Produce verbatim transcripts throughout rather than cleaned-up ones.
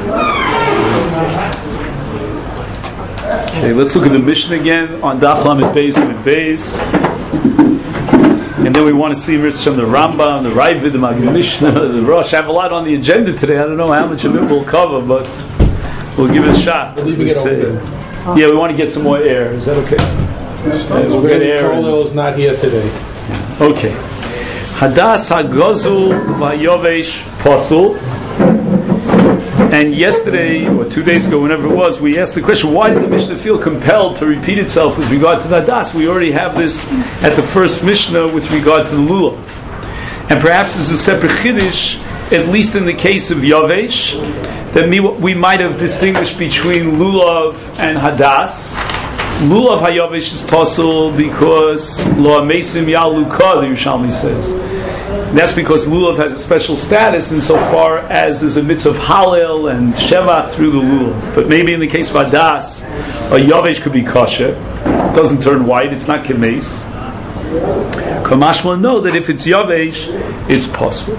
Okay, let's look at the Mishnah again on Daf Lamed Beis and Beis. And then we want to see Mitzvah the Rambam, the Ravid, the Maggid Mishnah, the Rosh. I have a lot on the agenda today. I don't know how much of it we'll cover, but we'll give it a shot. As we say. Yeah, we want to get some more air. Is that okay? Yeah, we'll get air. Carlo is not here today. Okay. Hadas Hagozul Vayovesh Pasul. And yesterday, or two days ago, whenever it was, we asked the question, why did the Mishnah feel compelled to repeat itself with regard to the Hadas? We already have this at the first Mishnah with regard to the Lulav. And perhaps this is a separate Chiddush, at least in the case of Yavesh, that we might have distinguished between Lulav and Hadas. Lulav HaYavesh is possible because Lo Amesim Yaluka, the Yerushalmi says. That's because Lulav has a special status insofar as there's a mitzvah of Halel and Shevach through the Lulav. But maybe in the case of Hadas, a Yavesh could be kosher. It doesn't turn white, it's not kemes. Kamashma know that if it's Yavesh, it's possible.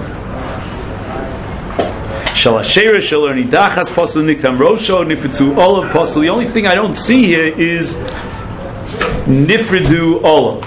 Shalashera Shalani Dachas Pasul Niktam Rosho Nifritzu Olav Pasul. The only thing I don't see here is Nifridu Olav.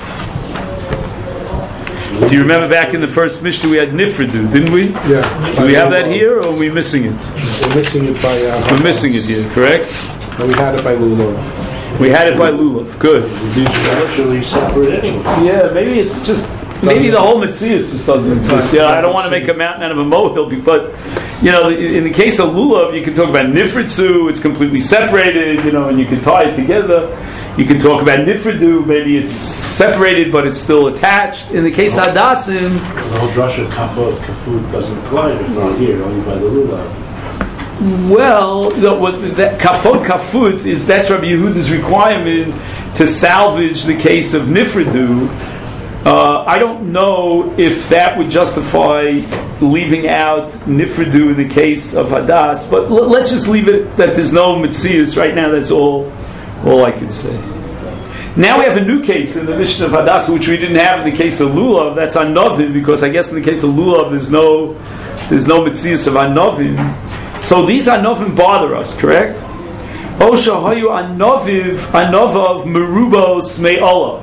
Do you remember back in the first Mishnah we had Nifridu, didn't we? Yeah. Do we have that here, or are we missing it? We're missing it by... Uh, We're missing it here, correct? No, we had it by Lulav. We had it by Lulav, good. It's actually separate anyway. Yeah, maybe it's just... Maybe the whole Metzius just doesn't exist. Yeah, I don't want to make a mountain out of a molehill, but you know, in the case of Lulav, you can talk about Nifritzu, it's completely separated, you know, and you can tie it together. You can talk about Nifridu, maybe it's separated, but it's still attached. In the case of Hadassim, the whole drasha kafod kafud doesn't apply. It's not here, only by the Lulav. Well, you know, what that kafod kafut is, that's Rabbi Yehuda's requirement to salvage the case of Nifridu. Uh, I don't know if that would justify leaving out Nifridu in the case of Hadas, but l- let's just leave it that there's no Metzius right now. That's all, all I can say. Now we have a new case in the Mishnah of Hadas, which we didn't have in the case of Lulav. That's Anovim, because I guess in the case of Lulav there's no there's no Metzius of Anovim. So these Anovim bother us, correct? Osha hayu Anoviv Anovav Merubos Me'olav.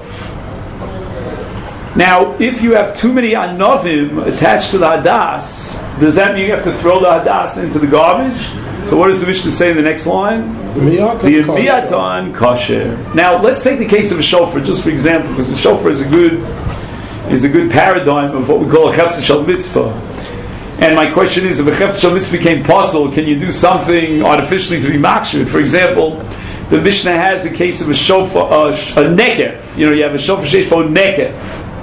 Now, if you have too many anovim attached to the hadas, does that mean you have to throw the hadas into the garbage? So what does the Mishnah say in the next line? The miatan kosher. Now, let's take the case of a shofar, just for example, because the shofar is a good is a good paradigm of what we call a chefetz shel mitzvah. And my question is, if a chefetz shel mitzvah became possible, can you do something artificially to be makshir? For example, the Mishnah has a case of a shofar, uh, a nekev. You know, you have a shofar sheish bo nekev.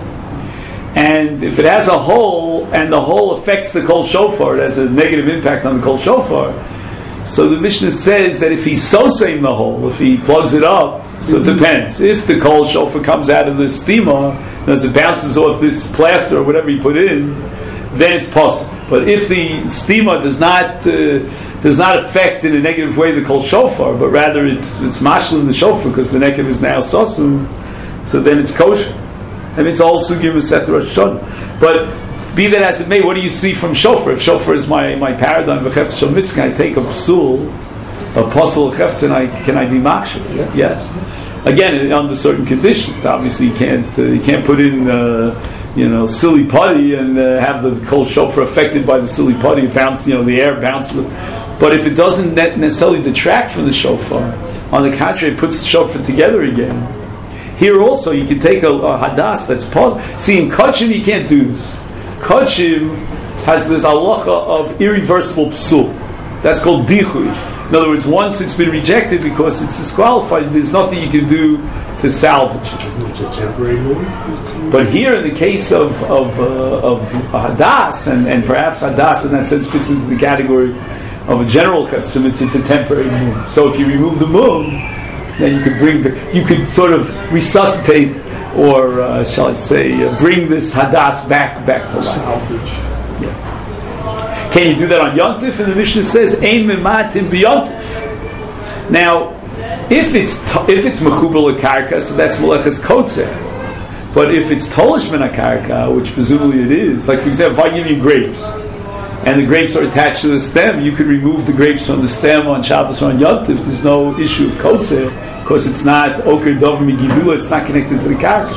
And if it has a hole, and the hole affects the kol shofar, it has a negative impact on the kol shofar. So the Mishnah says that if he's sosing the hole, if he plugs it up, so it depends. If the kol shofar comes out of the stima, as it bounces off this plaster or whatever you put in, then it's possible. But if the stima does not uh, does not affect in a negative way the kol shofar, but rather it's it's mashlim the shofar because the nekev is now sosum, so then it's kosher. I mean, it's all sugim set to Rosh Hashanah. But be that as it may, what do you see from shofar? If shofar is my, my paradigm of chefetz shel mitzvah, I take a psul, a puzzle chefetz, and I can I be makshir? Yeah. Yes. Again, under certain conditions. Obviously, you can't uh, you can't put in uh, you know silly putty and uh, have the kol shofar affected by the silly putty bounce. You know, the air bounces. But if it doesn't necessarily detract from the shofar, on the contrary, it puts the shofar together again. Here also, you can take a, a hadas that's positive. See, in kachim you can't do this. Kachim has this halacha of irreversible psul. That's called dichui. In other words, once it's been rejected because it's disqualified, there's nothing you can do to salvage it. It's a temporary move. But here, in the case of of, uh, of hadas, and, and perhaps hadas in that sense fits into the category of a general chefetz, it's, it's a temporary move. So if you remove the move, then you could bring, you could sort of resuscitate, or uh, shall I say, uh, bring this hadas back back to life. Salvage. Yeah. Can you do that on Yontif? And the Mishnah says, "Ein mematim b'Yontif." Now, if it's if it's mechubel karka, so that's meleches kotzeh. But if it's tolish min karka, which presumably it is, like for example, if I give you grapes, and the grapes are attached to the stem, you could remove the grapes from the stem on Shabbos or on Yom Tov. There's no issue of kotzer, because it's not oker dov migidula, it's not connected to the karka.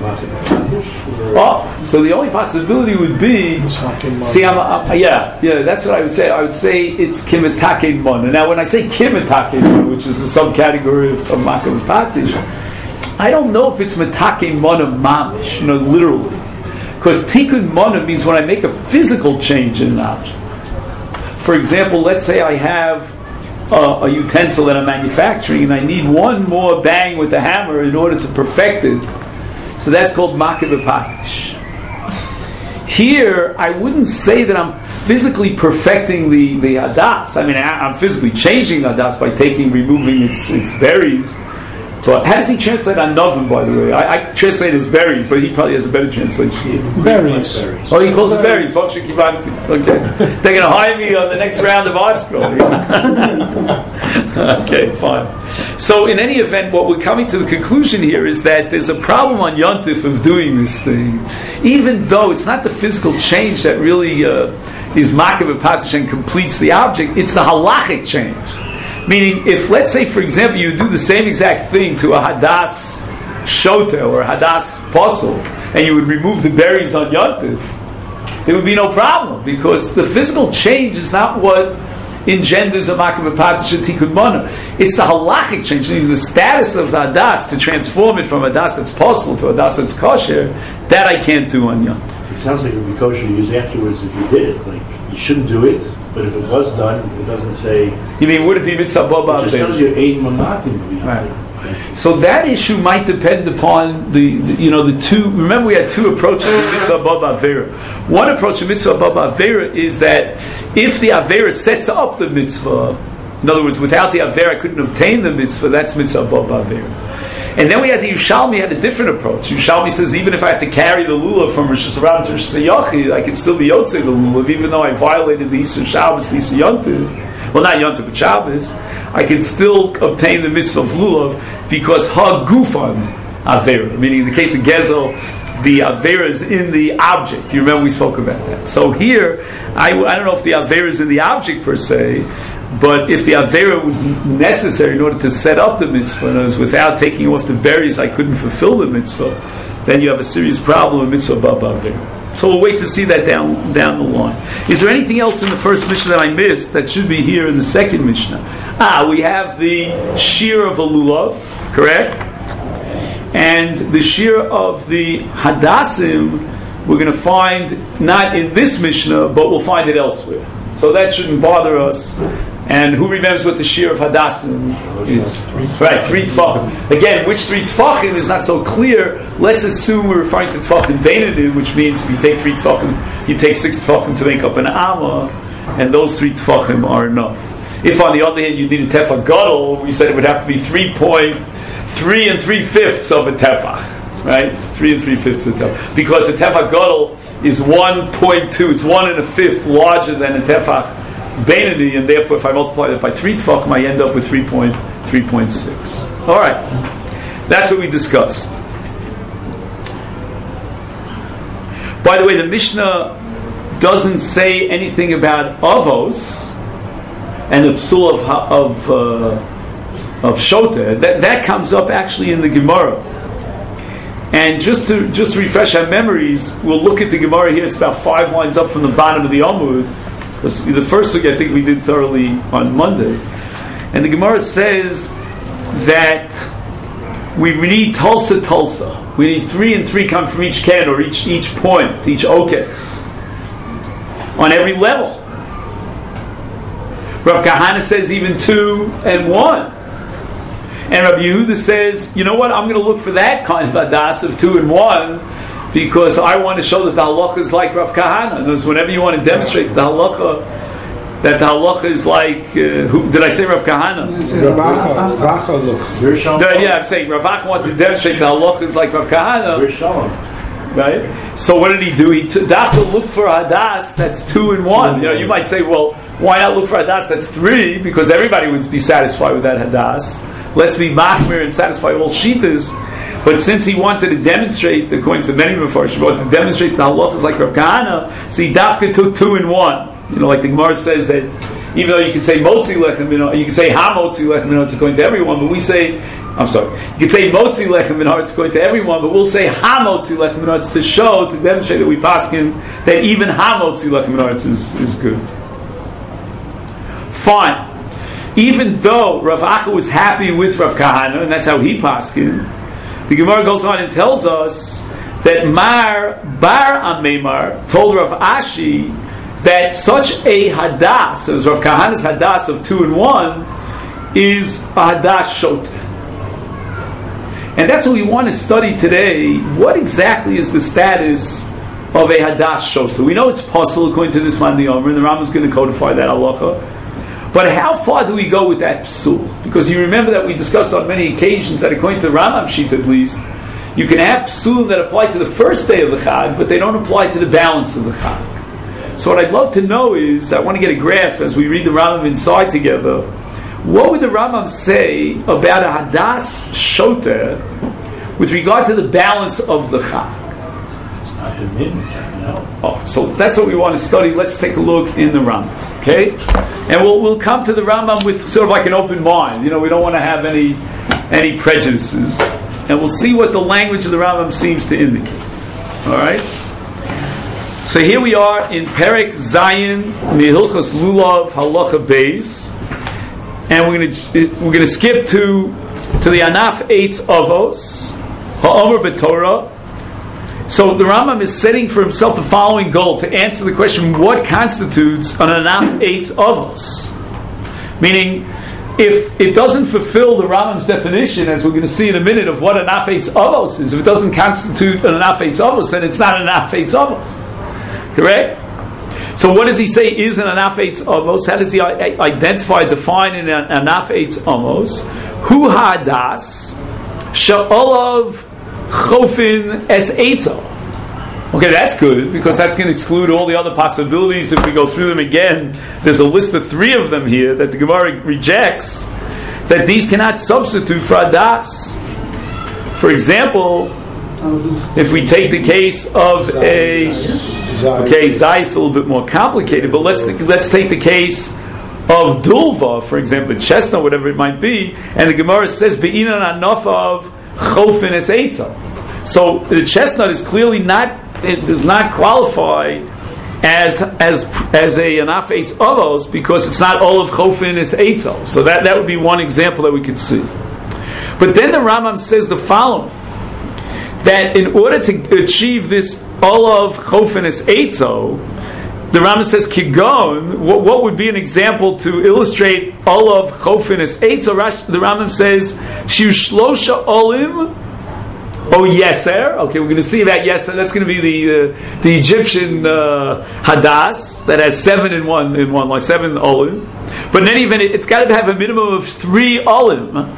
Oh, so the only possibility would be, see, I'm, I'm, yeah, yeah, that's what I would say. I would say it's kimetake mana. Now, when I say kimetake mana, which is a subcategory of, of makav patish, I don't know if it's metake mana mamish, you know, literally. Because tikkun mana means when I make a physical change in an object. For example, let's say I have a, a utensil that I'm manufacturing and I need one more bang with the hammer in order to perfect it. So that's called makav patish. Here, I wouldn't say that I'm physically perfecting the, the hadas. I mean, I, I'm physically changing the hadas by taking, removing its, its berries. But how does he translate on Novim, by the way? I, I translate as berries, but he probably has a better translation. Berries. Oh, he calls it berries. Okay. They're going to hire me on the next round of art school. Okay, fine. So in any event, what we're coming to the conclusion here is that there's a problem on Yom Tov of doing this thing. Even though it's not the physical change that really uh, is makav patish and completes the object, it's the halachic change. Meaning, if, let's say, for example, you do the same exact thing to a hadas shota or a hadas posel, and you would remove the berries on Yom Tov, there would be no problem, because the physical change is not what engenders a makav patish and tikkun mana. It's the halachic change, the status of the hadas, to transform it from a hadas that's posel to a hadas that's kosher, that I can't do on Yom Tov. It sounds like it would be kosher to use afterwards if you did it. Like, you shouldn't do it. But if it was done, it doesn't say. You mean, would it be mitzvah baba? It just tells you eight mamatim. Right. So that issue might depend upon the, the, you know, the two. Remember, we had two approaches to mitzvah baba avera. One approach to mitzvah baba avera is that if the avera sets up the mitzvah, in other words, without the avera I couldn't obtain the mitzvah. That's mitzvah baba avera. And then we had the Yushalmi had a different approach. Yushalmi says even if I have to carry the lulav from Rosh Hashanah to Rosh Hashanah, I can still be yotzei the lulav, even though I violated the Yisur Shabbos, the Yisur Yom Tov. Well, not Yom Tov, but Shabbos. I can still obtain the mitzvah of lulav because ha gufan avera. Meaning, in the case of Gezel, the avera is in the object. You remember we spoke about that. So here, I, I don't know if the avera is in the object per se. But if the avera was necessary in order to set up the mitzvah, and it was without taking off the berries, I couldn't fulfill the mitzvah, then you have a serious problem with mitzvah baba avera. So we'll wait to see that down down the line. Is there anything else in the first Mishnah that I missed that should be here in the second Mishnah? Ah, we have the shear of a lulav, correct? And the shear of the hadassim, we're going to find not in this Mishnah, but we'll find it elsewhere. So that shouldn't bother us. And who remembers what the shear of Hadassim is? Right, three tefachim. Again, which three tefachim is not so clear. Let's assume we're referring to tefachim beinadim, which means if you take three tefachim, you take six tefachim to make up an amma, and those three tefachim are enough. If on the other hand you need a tefach gadol, we said it would have to be three point three and three fifths of a tefach. Right? Three and three fifths of a tefach. Because a tefach gadol is one point two, it's one and a fifth larger than a tefach Bainadi, and therefore if I multiply that by three tefachim, I end up with three point six. Alright. That's what we discussed. By the way, the Mishnah doesn't say anything about avos and the psul of of uh, of shota. That that comes up actually in the Gemara. And just to just refresh our memories, we'll look at the Gemara here. It's about five lines up from the bottom of the Amud. The first thing I think we did thoroughly on Monday. And the Gemara says that we need Tulsa Tulsa. We need three and three come from each can, or each each point, each oketz, on every level. Rav Kahana says even two and one. And Rabbi Yehuda says, you know what, I'm going to look for that kind of adas of two and one, because I want to show that the halacha is like Rav Kahana. In other words, whenever you want to demonstrate the halacha, that the halacha is like, uh, who, did I say Rav Kahana? No, yeah, I'm saying Rav Kahana wanted to demonstrate the halacha is like Rav Kahana. Right? So what did he do? He t- to look for hadas that's two and one. You know, you might say, well, why not look for hadas that's three? Because everybody would be satisfied with that hadas. Let's be machmir and satisfy all shitas. But since he wanted to demonstrate, according to many Mefarshim, he wanted to demonstrate the halachas like Rav Kahana, so he dafka took two and one. You know, like the Gemara says that even though you can say motzi lechem, you know, you can say ha motzi lechem, you know, it's going to everyone, but we say, I'm sorry, you can say motzi lechem, you know, it's going to everyone, but we'll say ha motzi lechem, you know, it's to show, to demonstrate that we paskin that even ha motzi lechem, you know, it's is, is good. Fine. Even though Rav Acha was happy with Rav Kahana, and that's how he paskin, the Gemara goes on and tells us that Mar Bar Amemar told Rav Ashi that such a hadas, as Rav Kahana's hadas of two and one, is a hadas shota. And that's what we want to study today. What exactly is the status of a hadas shota? We know it's possible according to this man the Omer, and the Rambam is going to codify that halacha. But how far do we go with that psul? Because you remember that we discussed on many occasions that according to the Rambam sheet at least, you can have psulim that apply to the first day of the Chag, but they don't apply to the balance of the Chag. So what I'd love to know is, I want to get a grasp as we read the Rambam inside together, what would the Rambam say about a hadas shota with regard to the balance of the Chag? It's not the min, no. Oh, so that's what we want to study. Let's take a look in the Rambam, okay? And we'll we'll come to the Rambam with sort of like an open mind. You know, we don't want to have any any prejudices, and we'll see what the language of the Rambam seems to indicate. All right. So here we are in Perek Zayin Mihilchas Lulav Halacha Beis, and we're going to we're going to skip to to the Anaf Eitz Avos Ha'omer B'Torah. So the Rambam is setting for himself the following goal to answer the question: what constitutes an Anaf Eitz Avos? Meaning, if it doesn't fulfill the Rambam's definition, as we're going to see in a minute, of what an Anaf Eitz Avos is, if it doesn't constitute an Anaf Eitz Avos, then it's not an Anaf Eitz Avos. Correct? So what does he say is an Anaf Eitz Avos? How does he identify, define in an Anaf Eitz Avos? Hu hadas sha'olav chofin es eitzo. Okay, that's good, because that's going to exclude all the other possibilities. If we go through them again, there's a list of three of them here that the Gemara rejects, that these cannot substitute for hadas. For example, if we take the case of a, okay, Zayis a little bit more complicated, but let's let's take the case of Dulva, for example, chestnut, whatever it might be, and the Gemara says Be'inan Anofav Chofin Es Eitza. So the chestnut is clearly not, it does not qualify as as as a Anaf Eitz Avos, because it's not all of Chofin Es Eitza. So that that would be one example that we could see. But then the Rambam says the following, that in order to achieve this olav chofen es eitzo, the Rambam says kigon. What, what would be an example to illustrate olav chofen es eitzo? The Rambam says shiu shlosha olim o yeser. Okay, we're going to see about yeser. That's going to be the uh, the Egyptian uh, hadas that has seven in one in one, like seven olim. But then even it, it's got to have a minimum of three olim.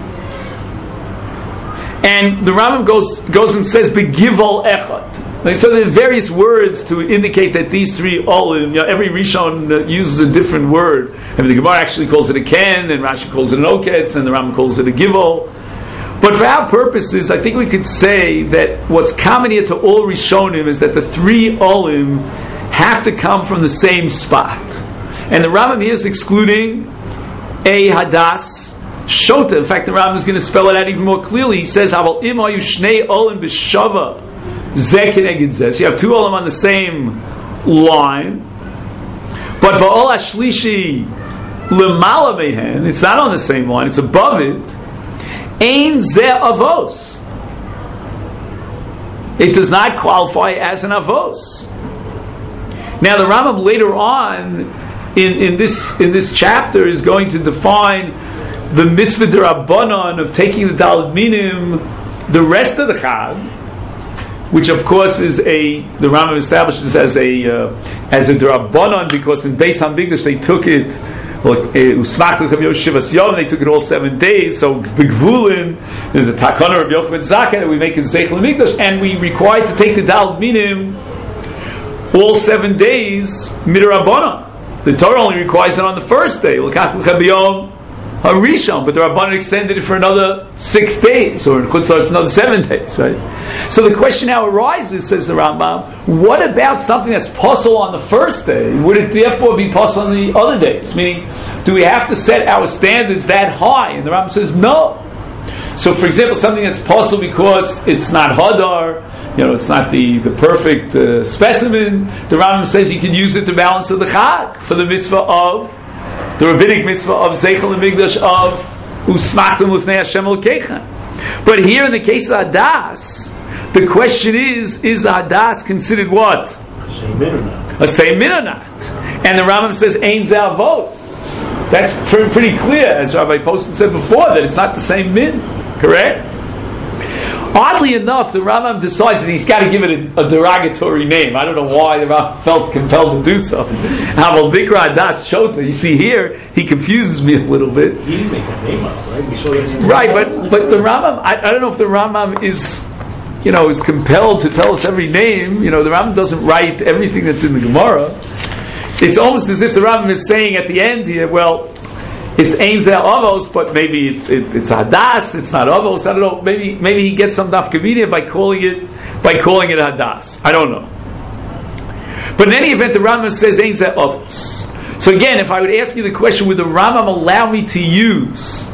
And the Rambam goes goes and says begivol echad. Like, so there are various words to indicate that these three olim. You know, every Rishon uh, uses a different word. I mean, the Gemara actually calls it a ken, and Rashi calls it an oketz, and the Rambam calls it a givol. But for our purposes, I think we could say that what's common here to all Rishonim is that the three olim have to come from the same spot. And the Rambam here is excluding a hadas shota. In fact, the Rambam is going to spell it out even more clearly. He says, "Aval im hayu shnei olim b'shava zeh keneged zeh." So you have two olim on the same line, but va'ol hashlishi lemala mehen, it's not on the same line; it's above it. Ein zeh avos. It does not qualify as an avos. Now, the Rambam later on in, in this in this chapter is going to define the mitzvah d'Rabbanan of taking the Daled Minim the rest of the Chag, which of course is a, the Rambam establishes as a uh, as a d'Rabbanan, because in Beis Hamikdash they took it like Usmach L'Chav Shivas Yom, they took it all seven days. So B'Gvulin there's a Takana of Yocheved Zaken that we make in Zeich L'Mikdash, and we required to take the Daled Minim all seven days midrabbanan. The Torah only requires it on the first day. L'Kach L'Chav Yom Harishon, but the Rabbanan extended it for another six days, or in Chutzlar it's another seven days, right? So the question now arises, says the Rambam, what about something that's possible on the first day? Would it therefore be possible on the other days? Meaning, do we have to set our standards that high? And the Rambam says no. So, for example, something that's possible because it's not Hadar, you know, it's not the, the perfect uh, specimen, the Rambam says you can use it to balance of the Chag, for the mitzvah of the rabbinic mitzvah of Zeichel and Migdash of Usmachtem Lufnei Hashem Elokeichem. But here in the case of Hadas, the question is, is Hadas considered what? Same min or not? A same min or not? And the Rambam says, Ein Ze Avos. That's pretty, pretty clear, as Rabbi Poston said before, that it's not the same min. Correct? Oddly enough, the Rambam decides that he's got to give it a, a derogatory name. I don't know why the Rambam felt compelled to do so. Havel Dikra Hadas Shota. You see here, he confuses me a little bit. He didn't make that name up, right? We saw that right, but but the Rambam, I, I don't know if the Rambam is, you know, is compelled to tell us every name. You know, the Rambam doesn't write everything that's in the Gemara. It's almost as if the Rambam is saying at the end here, well, it's Ein Ze Avos, but maybe it, it, it's Hadas, it's not Avos. I don't know. Maybe maybe he gets some nafkamina by calling it by calling it Hadas. I don't know. But in any event, the Rambam says Ein Ze Avos. So again, if I would ask you the question, would the Rambam allow me to use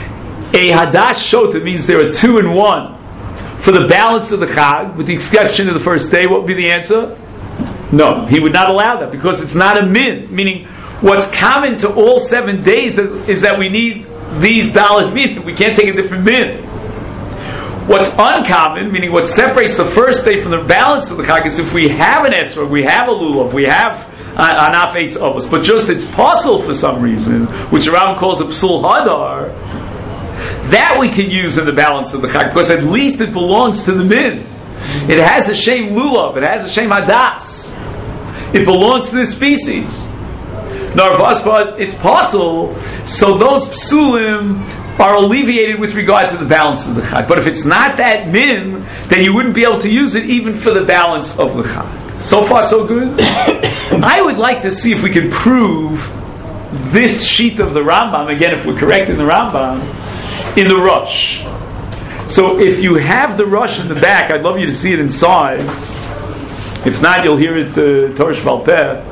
a Hadash Shota? Means there are two and one for the balance of the Chag, with the exception of the first day. What would be the answer? No, he would not allow that because it's not a min. Meaning, what's common to all seven days is that we need these dalit min. We can't take a different min. What's uncommon, meaning what separates the first day from the balance of the chag, is if we have an esrog, we have a lulav, we have an afetz avos, but just it's possible for some reason, which the Rambam calls a psul hadar, that we can use in the balance of the chag, because at least it belongs to the min. It has a shem lulav, it has a shem hadas. It belongs to the species. Narvas, but it's possible, so those psulim are alleviated with regard to the balance of the chag. But if it's not that min, then you wouldn't be able to use it even for the balance of the chag. So far, so good. I would like to see if we can prove this sheet of the Rambam, again, if we're correct in the Rambam, in the Rosh. So if you have the Rosh in the back, I'd love you to see it inside. If not, you'll hear it uh, Torah Shebal Peh.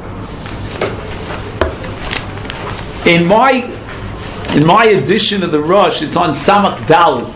In my in my edition of the Rosh, it's on Samach Dalet,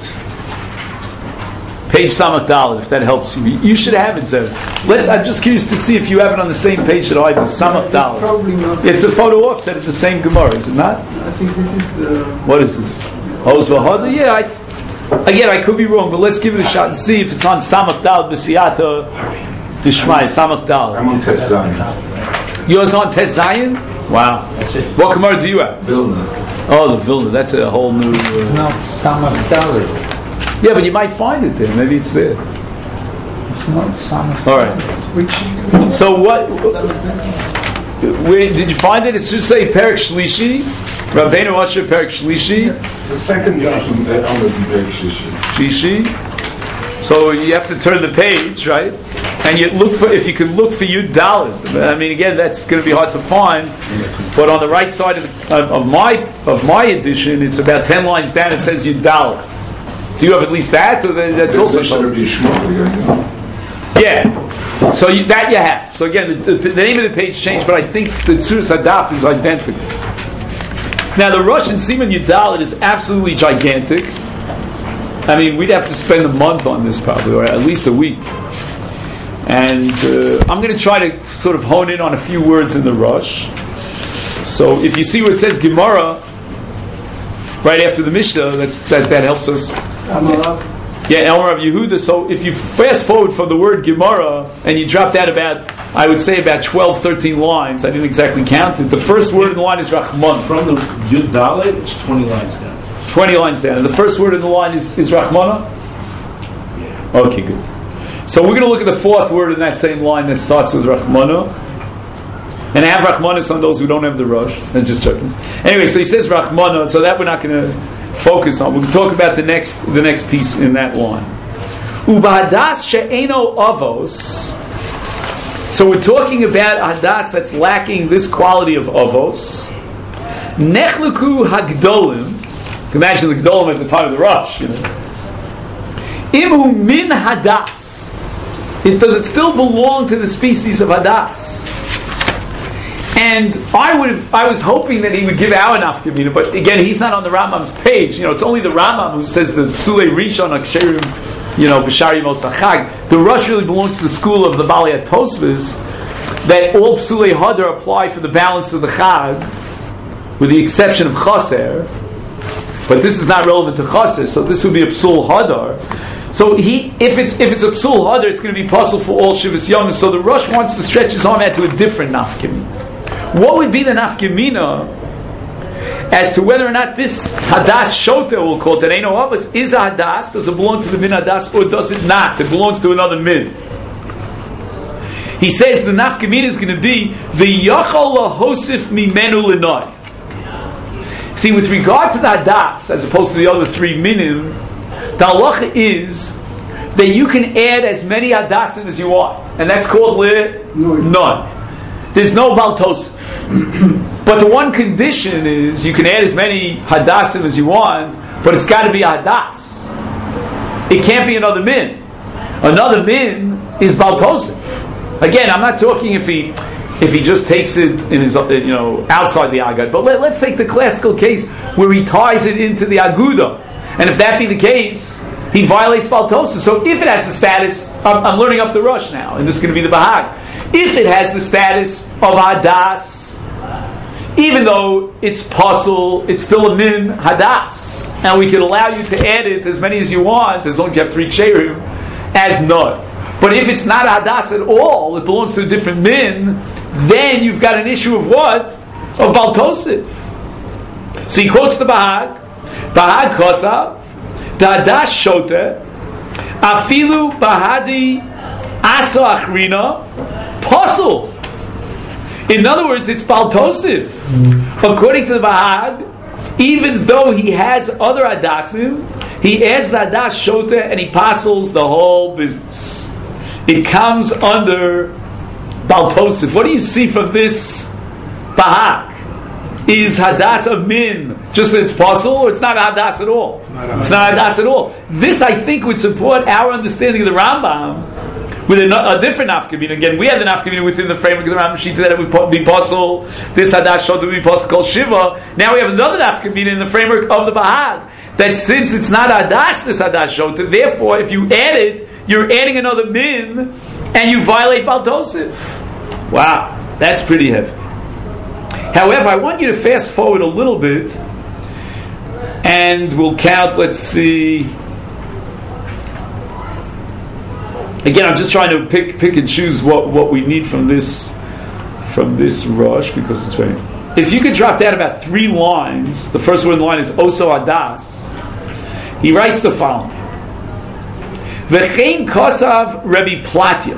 page Samach Dalet. If that helps you, you should have it there. Let's. I'm just curious to see if you have it on the same page that I do. Samach Dalet. Probably not. It's a photo offset of the same Gemara, is it not? I think this is the. What is this? Hoz v'Hada? Yeah. I, again, I could be wrong, but let's give it a shot and see if it's on Samach Dalet B'Siyata Dishmai Samach Dalet. I'm on Tes Zayin. Yours on Tes Zayin? Wow. That's it. What Gemara do you have? Vilna. Oh, the Vilna. That's a whole new... Uh, It's not Samach Dalet. yeah, but you might find it there. Maybe it's there. It's not Samach. All right. Which? So what... Where, did you find it? It should say Perek Shlishi. Rabbeinu Asher Perek Shlishi. It's the second guy from the Amud Perek Shishi. Shishi. So you have to turn the page, right? And you look for, if you can look for Yud Dalet. I mean, again, that's going to be hard to find. But on the right side of, of my of my edition, it's about ten lines down. It says Yud Dalet. Do you have at least that, or that's also? Yeah. So you, that you have. So again, the, the, the name of the page changed, but I think the Tzuras Hadaf is identical. Now the Russian Siman Yud Dalet is absolutely gigantic. I mean, we'd have to spend a month on this probably, or at least a week. And uh, I'm going to try to sort of hone in on a few words in the Rosh. So if you see where it says Gemara, right after the Mishnah, that's, that, that helps us. Yeah, Elmer of Yehuda. So if you fast forward from the word Gemara, and you drop that about, I would say about twelve, thirteen lines, I didn't exactly count it. The first word in the line is Rahman. From the Yud Dalet, it's twenty lines down. twenty lines down. And the first word in the line is, is Rahmana? Yeah. Okay, good. So we're going to look at the fourth word in that same line that starts with Rahmana. And have Rahmanas on those who don't have the Rosh. I'm just joking. Anyway, so he says Rahmana, so that we're not going to focus on. We'll talk about the next the next piece in that line. Ubahadas she'eno avos. So we're talking about hadas that's lacking this quality of avos. Nechluku hagdolim. Imagine the gdolim at the time of the rush. You know. Imu min hadas. It does it still belong to the species of hadas? And I would have, I was hoping that he would give our nafkamina, but again, he's not on the Rambam's page. You know, it's only the Rambam who says the Psulei Rishon Aksherim, you know, B'shari Mosachag. The Rush really belongs to the school of the Balei Tosfos, that all Psulei Hadar apply for the balance of the Chag, with the exception of Chaser. But this is not relevant to Chaser, so this would be a Psul Hadar. So he, if it's if it's a Psul Hadar, it's going to be possible for all Shivas Yom. So the Rush wants to stretch his arm out to a different nafkamina. What would be the nafkamina as to whether or not this hadas shota, we'll call it, Eino Abbas, is a hadas? Does it belong to the min hadas or does it not? It belongs to another min. He says the nafkamina is going to be the yachal lahosif mimenu lenoi. See, with regard to the hadas, as opposed to the other three minim, the halacha is that you can add as many hadasim as you want, and that's called le none. There's no baltos. But the one condition is you can add as many hadasim as you want, but it's got to be a hadas. It can't be another min. Another min is baltos. Again, I'm not talking if he if he just takes it in his, you know, outside the agad. But let, let's take the classical case where he ties it into the aguda, and if that be the case, he violates baltosa. So if it has the status, I'm, I'm learning up the rush now, and this is going to be the bahag. If it has the status of hadas, even though it's puzzle, it's still a min hadas, and we can allow you to add it as many as you want, as long as you have three ksherim, as none. But if it's not a hadas at all, it belongs to a different min, then you've got an issue of what? Of baltosif. So he quotes the bahag, bahag kosav, the hadas shote, afilu bahadi asa achrina, puzzle. In other words, it's baltosiv. Mm. According to the Bahag, even though he has other adasim, he adds the adas shota and he puzzles the whole business. It comes under baltosiv. What do you see from this Bahag? Is hadas a min just that it's puzzle, or it's not a hadas at all? It's not a it's not hadas at all. This, I think, would support our understanding of the Rambam with a, a different nafkamina. Again, we had the nafkamina within the framework of the Rambam Shita that it would be possible. This hadas shota would be possible called shiva. Now we have another nafkamina in the framework of the Bahag that since it's not hadas, this hadas shota, therefore, if you add it, you're adding another min and you violate baltosiv. Wow, that's pretty heavy. However, I want you to fast forward a little bit, and we'll count. Let's see. Again, I'm just trying to pick pick and choose what, what we need from this from this rush because it's very. If you could drop down about three lines, the first one line is Oso Adas. He writes the following: V'chein kosav Rabbi Platya.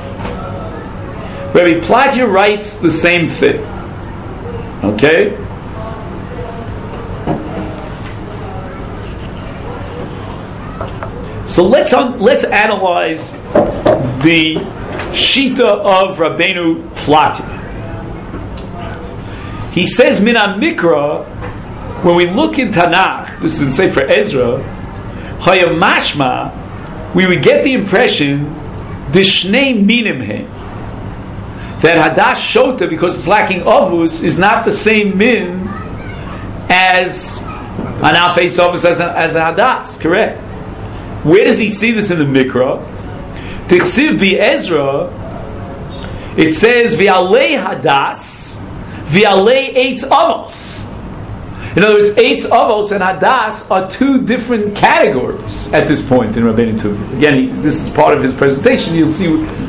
Rabbi Platya writes the same thing. Okay. So let's un- let's analyze the shita of Rabbeinu Platya. He says Mina Mikra, when we look in Tanakh, this is in Sefer Ezra, Hayamashma, we would get the impression Dishnei Minim He, that Hadash Shota, because it's lacking Avus, is not the same min as Anaf Eitz Avus as a, as a Hadash, correct? Where does he see this in the Mikra? Tichsiv bi Ezra, it says V'alei Hadas, V'alei Eitz Avos. In other words, Eitz Avos and Hadas are two different categories at this point in Rabbeinu Tuvi. Again, he, this is part of his presentation. You'll see.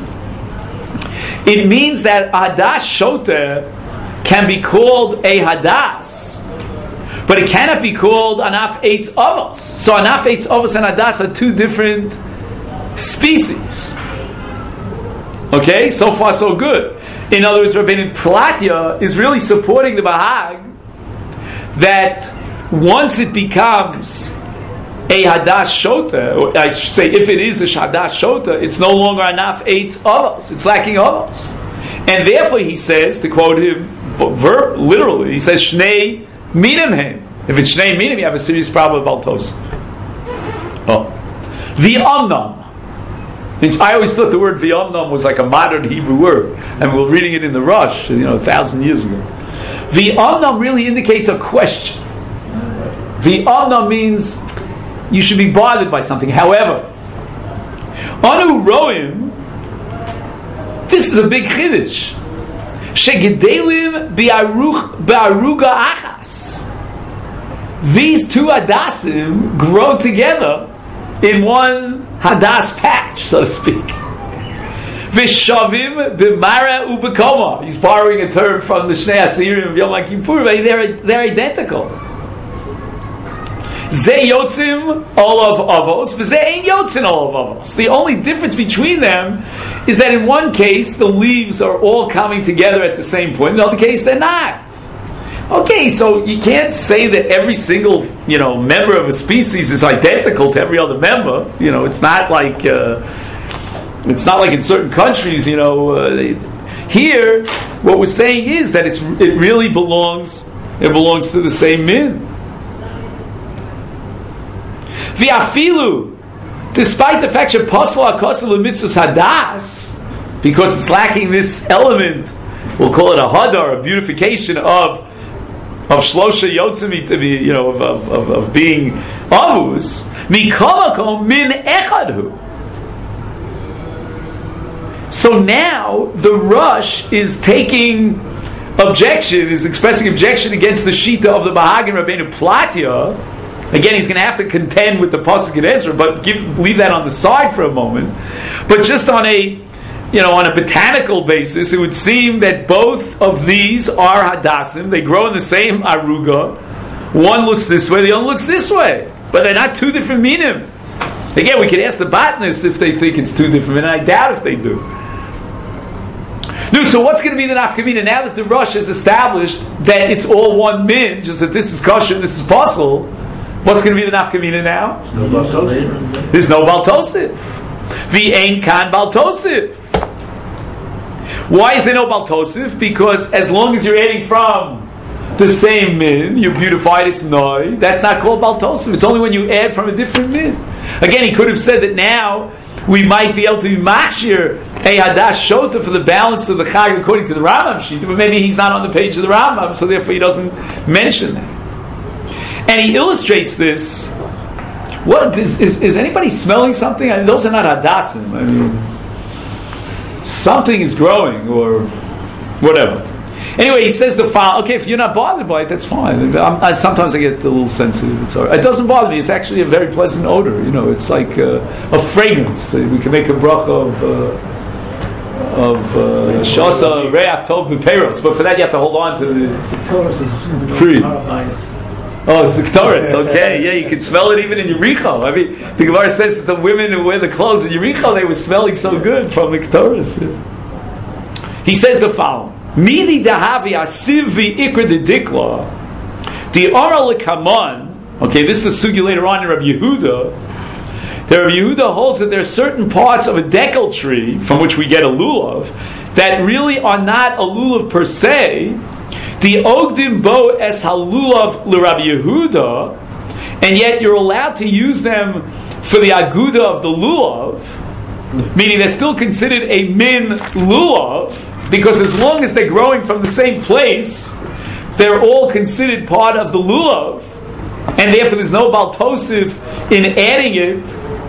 It means that Hadas Shota can be called a Hadas, but it cannot be called Anaf Eitz Avos. So Anaf Eitz Avos and Hadas are two different species. Okay, so far so good. In other words, Rabbeinu Platya is really supporting the Bahag that once it becomes a Hadash Shota, or I should say, if it is a Hadash Shota, it's no longer Anaf Eitz Avos. It's lacking Avos. And therefore he says, to quote him ver- literally, he says, Shnei minim hen. If it's shnei minim, you have a serious problem with baltos. Oh, v'amnam. I always thought the word v'amnam was like a modern Hebrew word, and we were reading it in the Rush, you know, a thousand years ago. V'amnam really indicates a question. V'amnam means you should be bothered by something. However, anu roim, this is a big chiddush. Shegedelim bi'aruga achas. These two hadasim grow together in one hadas patch, so to speak. Vishavim b'mara ubekoma. He's borrowing a term from the Shnei Asirim of Yom Kippur, but they're, they're identical. Ze yotzim olav avos, v'ze ein yotzin olav avos. The only difference between them is that in one case the leaves are all coming together at the same point. In the other case they're not. Okay, so you can't say that every single, you know, member of a species is identical to every other member. You know, it's not like uh, it's not like in certain countries. You know, uh, here what we're saying is that it's it really belongs it belongs to the same min. V'afilu, despite the fact that pasal hakosel l'mitzvos hadas, because it's lacking this element, we'll call it a hadar, a beautification of of shlosha yotzim, to be, you know, of of, of, of being avus, mikamakom min echadhu. So now the Rush is taking objection, is expressing objection against the shita of the Mahagan Rabbeinu Platya. Again, he's going to have to contend with the pasuk in Ezra, but give, leave that on the side for a moment. But just on a, you know, on a botanical basis, it would seem that both of these are hadasim. They grow in the same aruga. One looks this way, the other looks this way, but they're not two different minim. Again, we could ask the botanists if they think it's two different, and I doubt if they do. No, so what's going to be the nafkamina now that the Rush has established that it's all one min, just that this is kosher and this is possible? What's going to be the nafkamina now? No baltosif. There's no baltosif. V'ein kan baltosif. Why is there no baltosif? Because as long as you're adding from the same min, you beautified its noi, that's not called baltosif. It's only when you add from a different min. Again, he could have said that now we might be able to be machshir a hadash shota for the balance of the chag according to the Rambam shita, but maybe he's not on the page of the Rambam, so therefore he doesn't mention that. And he illustrates this. What is, is, is anybody smelling something? I mean, those are not hadasim. I mean, something is growing or whatever. Anyway, he says the following. Okay, if you're not bothered by it, that's fine. I'm, I, sometimes I get a little sensitive. It's all right. It doesn't bother me. It's actually a very pleasant odor. You know, it's like uh, a fragrance. We can make a bracha of uh, of shasa reach tov b'peiros, but for that you have to hold on to the tree. Oh, it's the Ketores. Okay, yeah, you can smell it even in Yericho. I mean, the Gemara says that the women who wear the clothes in Yericho, they were smelling so good from the Ketores. Yeah. He says the following: Midi dahavi asiv v'ikra de dikla, the Amar lekaman. Okay, this is a sugi later on in Rabbi Yehuda. The Rabbi Yehuda holds that there are certain parts of a dekel tree from which we get a lulav that really are not a lulav per se. The ogdim bo es halulav l'Rabbi Yehuda, and yet you're allowed to use them for the aguda of the lulav, meaning they're still considered a min lulav, because as long as they're growing from the same place, they're all considered part of the lulav, and therefore there's no baltosiv in adding it.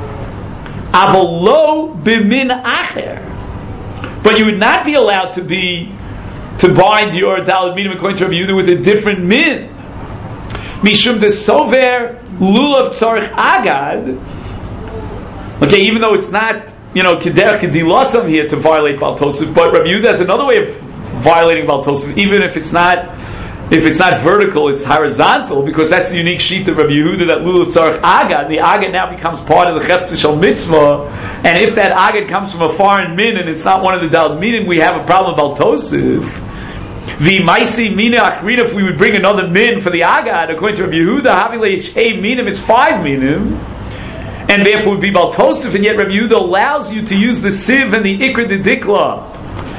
Avolo b'min acher, but you would not be allowed to be to bind your daled minim according to Rabbi Yehuda with a different min. Mishum de sover lulav tzarich agad. Okay, even though it's not, you know, keder kedilosam here to violate baltosiv, but Rabbi Yehuda has another way of violating baltosiv, even if it's not if it's not vertical, it's horizontal, because that's the unique sheet of Rabbi Yehuda, that lulav tzarich agad. The agad now becomes part of the chefetz shel mitzvah, and if that agad comes from a foreign min and it's not one of the daled minim, we have a problem with baltosiv. The maisi mina achrina, if we would bring another min for the agad, according to Rabbi Yehuda, havile hey minim, it's five minim, and therefore would be baltosif, and yet Rabbi Yehuda allows you to use the siv and the ikra de dikla.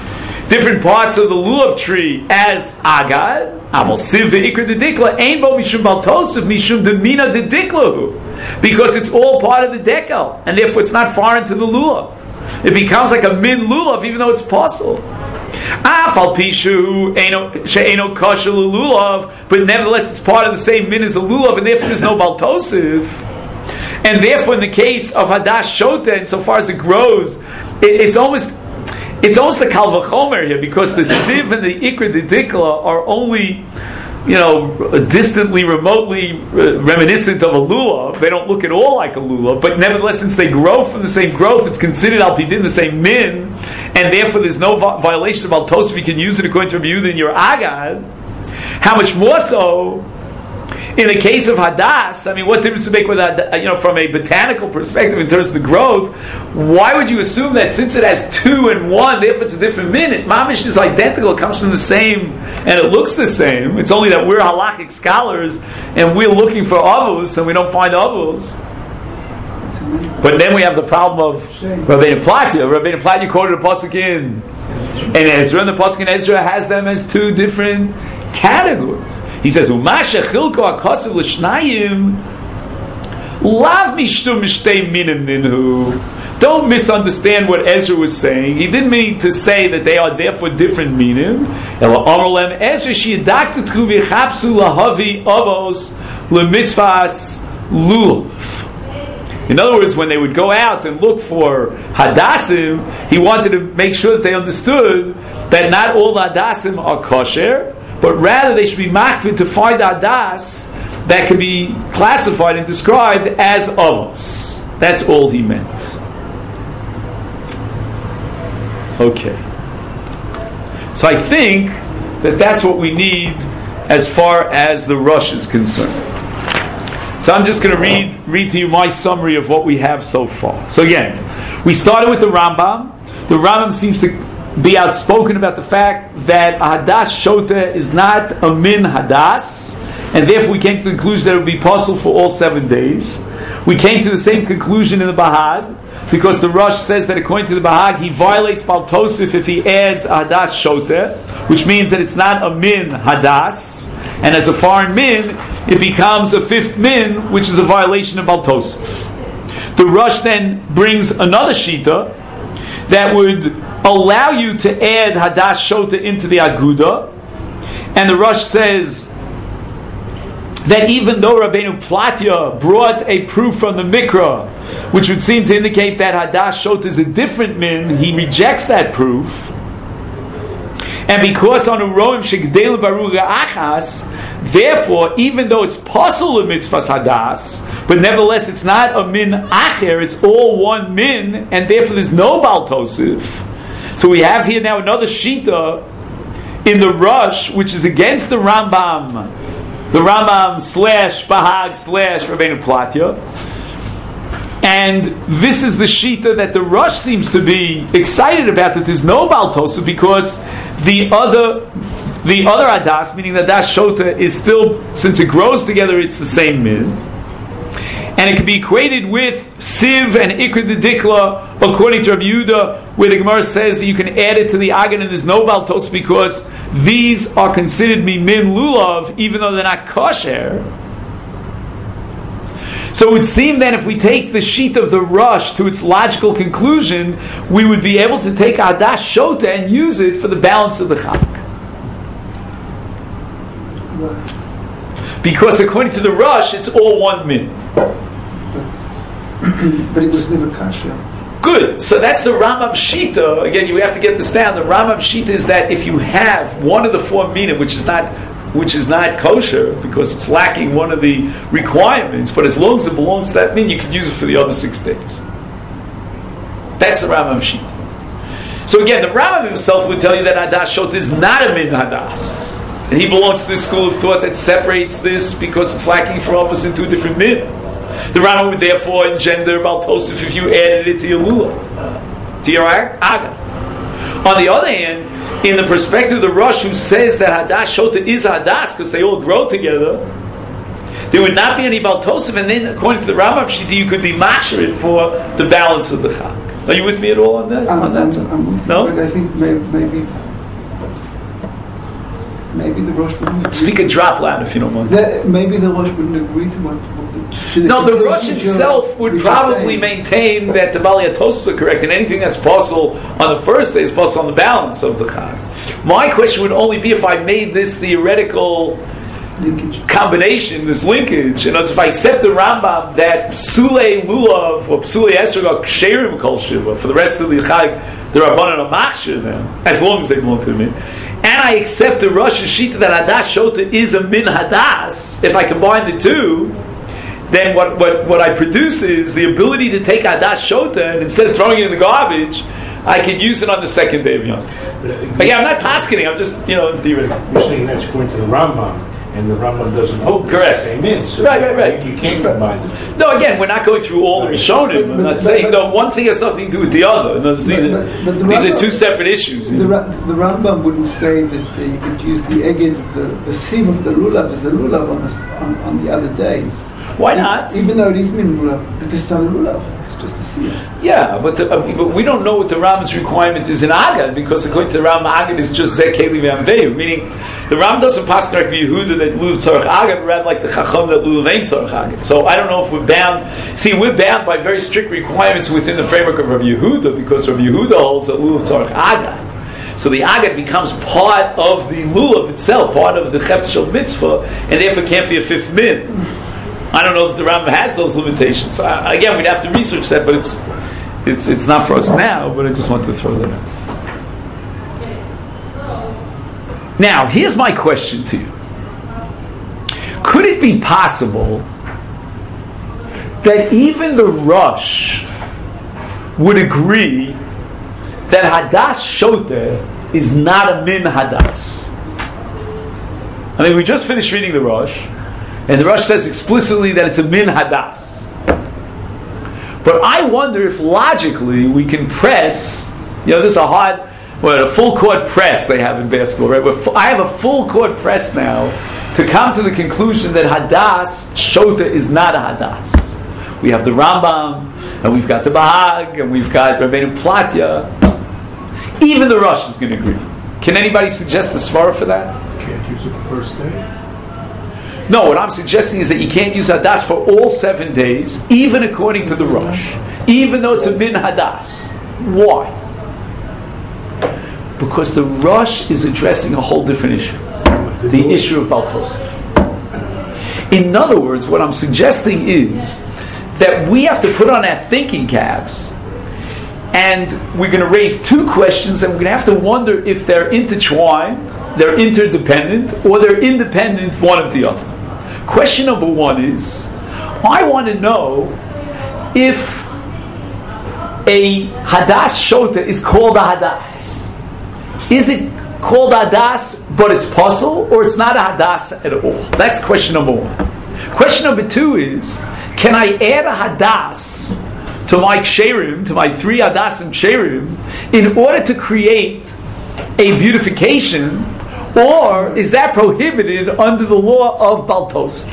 different parts of the lulav tree as agad, aval siv ve'ikr dedikla, ein bo mishum baltosif mishum demina dediklahu, because it's all part of the dekel, and therefore it's not foreign to the lulav. It becomes like a min lulav, even though it's possible. Afal pishu she'eno kosher lulav, but nevertheless it's part of the same min as a lulav, and therefore there's no baltosif. And therefore, in the case of hadash shota, insofar as it grows, it, it's almost it's almost a kal v'chomer here, because the siv and the ikr didikla are only, you know, distantly, remotely reminiscent of a lulav. They don't look at all like a lulav, but nevertheless, since they grow from the same growth, it's considered al pidin the same min, and therefore there's no vi- violation of al tosef. You can use it according to Rabbi Yehuda in your agad. How much more so in the case of hadas? I mean, what difference to make with hadas, you know, from a botanical perspective in terms of the growth? Why would you assume that since it has two and one, therefore it's a different minute? Mamish is identical, it comes from the same, and it looks the same. It's only that we're halakhic scholars and we're looking for avos and we don't find avos. But then we have the problem of Rabbeinu Platya. Rabbeinu Platya quoted a pasuk in and Ezra, and the pasuk in Ezra has them as two different categories. He says, "Umasha chilko akasav l'shnayim lav mishtum mishtei minim ninhu." Don't misunderstand what Ezra was saying. He didn't mean to say that they are therefore different minim. Ela amar lem Ezra sheyadaktu v'chapsu lahavi avos lemitzvahs lulav. In other words, when they would go out and look for hadassim, he wanted to make sure that they understood that not all hadassim are kosher, but rather they should be makvid to find hadas that can be classified and described as avos. That's all he meant. Okay. So I think that that's what we need as far as the rush is concerned. So I'm just going to read read to you my summary of what we have so far. So again, we started with the Rambam. The Rambam seems to be outspoken about the fact that a hadash shota is not a min hadas, and therefore we came to the conclusion that it would be possible for all seven days. We came to the same conclusion in the Bahag, because the Rosh says that according to the Bahag, he violates Bal Tosif if he adds a hadas shota, which means that it's not a min hadas, and as a foreign min, it becomes a fifth min, which is a violation of Bal Tosif. The Rosh then brings another shita that would allow you to add hadash shota into the aguda, and the Rosh says that even though Rabbeinu Platya brought a proof from the Mikra, which would seem to indicate that hadash shota is a different min, he rejects that proof. And because on Uroim shegdel baruga achas, therefore, even though it's possible in mitzvahs hadas, but nevertheless it's not a min acher, it's all one min, and therefore there's no Bal Tosif. So we have here now another shita in the Rush, which is against the Rambam, the Rambam slash Bahag slash Rabbeinu Platya. And this is the shita that the Rush seems to be excited about, that there's no Bal Tosif, because the other the other hadas, meaning that that shota, is still, since it grows together, it's the same min, and it can be equated with siv and ikr dedikla, according to Rabbi Yehuda, where the Gemara says that you can add it to the agan and there's no Bal Tosif because these are considered min lulav, even though they're not kosher. So it would seem that if we take the sheet of the Rush to its logical conclusion, we would be able to take hadash shota and use it for the balance of the chak. Because according to the Rush, it's all one min. But it was never kasha. Good. So that's the Rambam Shita. Again, you have to get this down. The Rambam Shita is that if you have one of the four minim, which is not which is not kosher because it's lacking one of the requirements, but as long as it belongs to that min, you can use it for the other six days. That's the Rambam Shita. So again, the Rambam himself would tell you that hadash shota is not a min hadas. And he belongs to this school of thought that separates this because it's lacking for office in two different min. The Rambam would therefore engender Bal Tosif if you added it to your lulav, to your aga. On the other hand, in the perspective of the Rosh, who says that hadash shota is hadas because they all grow together, there would not be any Bal Tosif, and then according to the Rambam Shita, you could be masherit for the balance of the chak. Are you with me at all on that? I'm, on that I'm, I'm with no? you, but I think maybe, maybe maybe the Rosh wouldn't agree. Speak a drop loud if you don't mind. The, maybe the Rosh wouldn't agree to what. what the, no, the Rosh himself would probably maintain that the Bali Atosos are correct, and anything that's possible on the first day is possible on the balance of the Chag. My question would only be if I made this theoretical linkage. Combination, this linkage. In other words, if I accept the Rambam that Psule Lulav or Psule Esrog are Ksherim Kol Shiva, for the rest of the Chag, the Rabbanan are Machshir them, as long as they belong to the Min, and I accept the Rosh Hashita that Hadas Shota is a Min Hadas, if I combine the two, then what, what, what I produce is the ability to take Hadas Shota, and instead of throwing it in the garbage, I could use it on the second day of Yom. But yeah, I'm not paskening, I'm just, you know, theoretical. You're saying that's according to the Rambam, and the Rambam doesn't hold correct. The same in, so right, right, right. You can't combine them. No, again, we're not going through all the Rishonim. I'm not but, saying, but, no, one thing has nothing to do with the other. No, these, but, are, but the these Rambam, are two separate issues. The, Ra- the Rambam wouldn't say that uh, you could use the egg, the, the seam of the lulav as a lulav on, on, on the other days. Why not? Even though it is min lulav, because it's not a lulav, it's just a seam. Yeah, but, the, uh, but we don't know what the Rambam's requirement is in Agad, because according to the Rambam, Agad is just Zeh Keli V'Amveyu, meaning the Rambam doesn't pass like Yehuda that lulav tzarech Agad, rather like the Chacham that lulav ain't tzarech Agad. So I don't know if we're bound. See, we're bound by very strict requirements within the framework of Rabbi Yehuda, because Rabbi Yehuda holds that lulav tzarech Agad. So the Agad becomes part of the lulav itself, part of the Chefetz Shel Mitzvah, and therefore can't be a fifth min. I don't know if the Rambam has those limitations. Uh, again, we'd have to research that, but it's it's it's not for us now. But I just wanted to throw that out. Now, here's my question to you: could it be possible that even the Rosh would agree that Hadas Shoteh is not a min Hadas? I mean, we just finished reading the Rosh. And the Rosh says explicitly that it's a min hadas. But I wonder if logically we can press, you know, this is a hard, what, a full court press they have in basketball, right? But I have a full court press now to come to the conclusion that hadas, shota, is not a hadas. We have the Rambam, and we've got the Bahag, and we've got Rabbeinu Platya. Even the Rosh is going to agree. Can anybody suggest a svara for that? Can't use it the first day. No, what I'm suggesting is that you can't use hadas for all seven days, even according to the Rosh, even though it's a min hadas. Why? Because the Rosh is addressing a whole different issue, the issue of Baal Tosef. In other words, what I'm suggesting is that we have to put on our thinking caps, and we're going to raise two questions, and we're going to have to wonder if they're intertwined, they're interdependent, or they're independent one of the other. Question number one is, I want to know if a hadas shota is called a hadas. Is it called a hadas, but it's puzzle, or it's not a hadas at all? That's question number one. Question number two is, can I add a hadas to my ksherim, to my three hadas and ksherim, in order to create a beautification? Or is that prohibited under the law of Baal Tosef?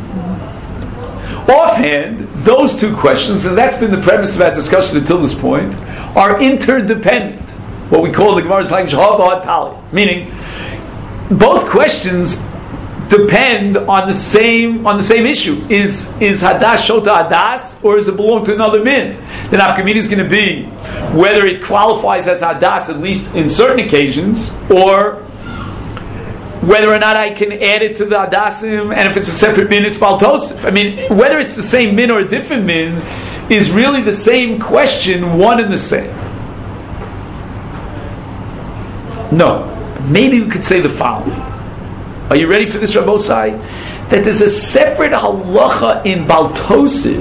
Offhand, those two questions, and that's been the premise of our discussion until this point, are interdependent. What we call the Gemara's language, Hava Tali, meaning both questions depend on the same on the same issue. Is is hadas shota hadas, or does it belong to another min? The nafkamina is going to be whether it qualifies as hadas at least in certain occasions, or whether or not I can add it to the hadasim, and if it's a separate min, it's Baal Tosef. I mean, whether it's the same min or a different min is really the same question, one and the same. No. Maybe we could say the following. Are you ready for this, Rabbosai? That there's a separate halacha in Baal Tosef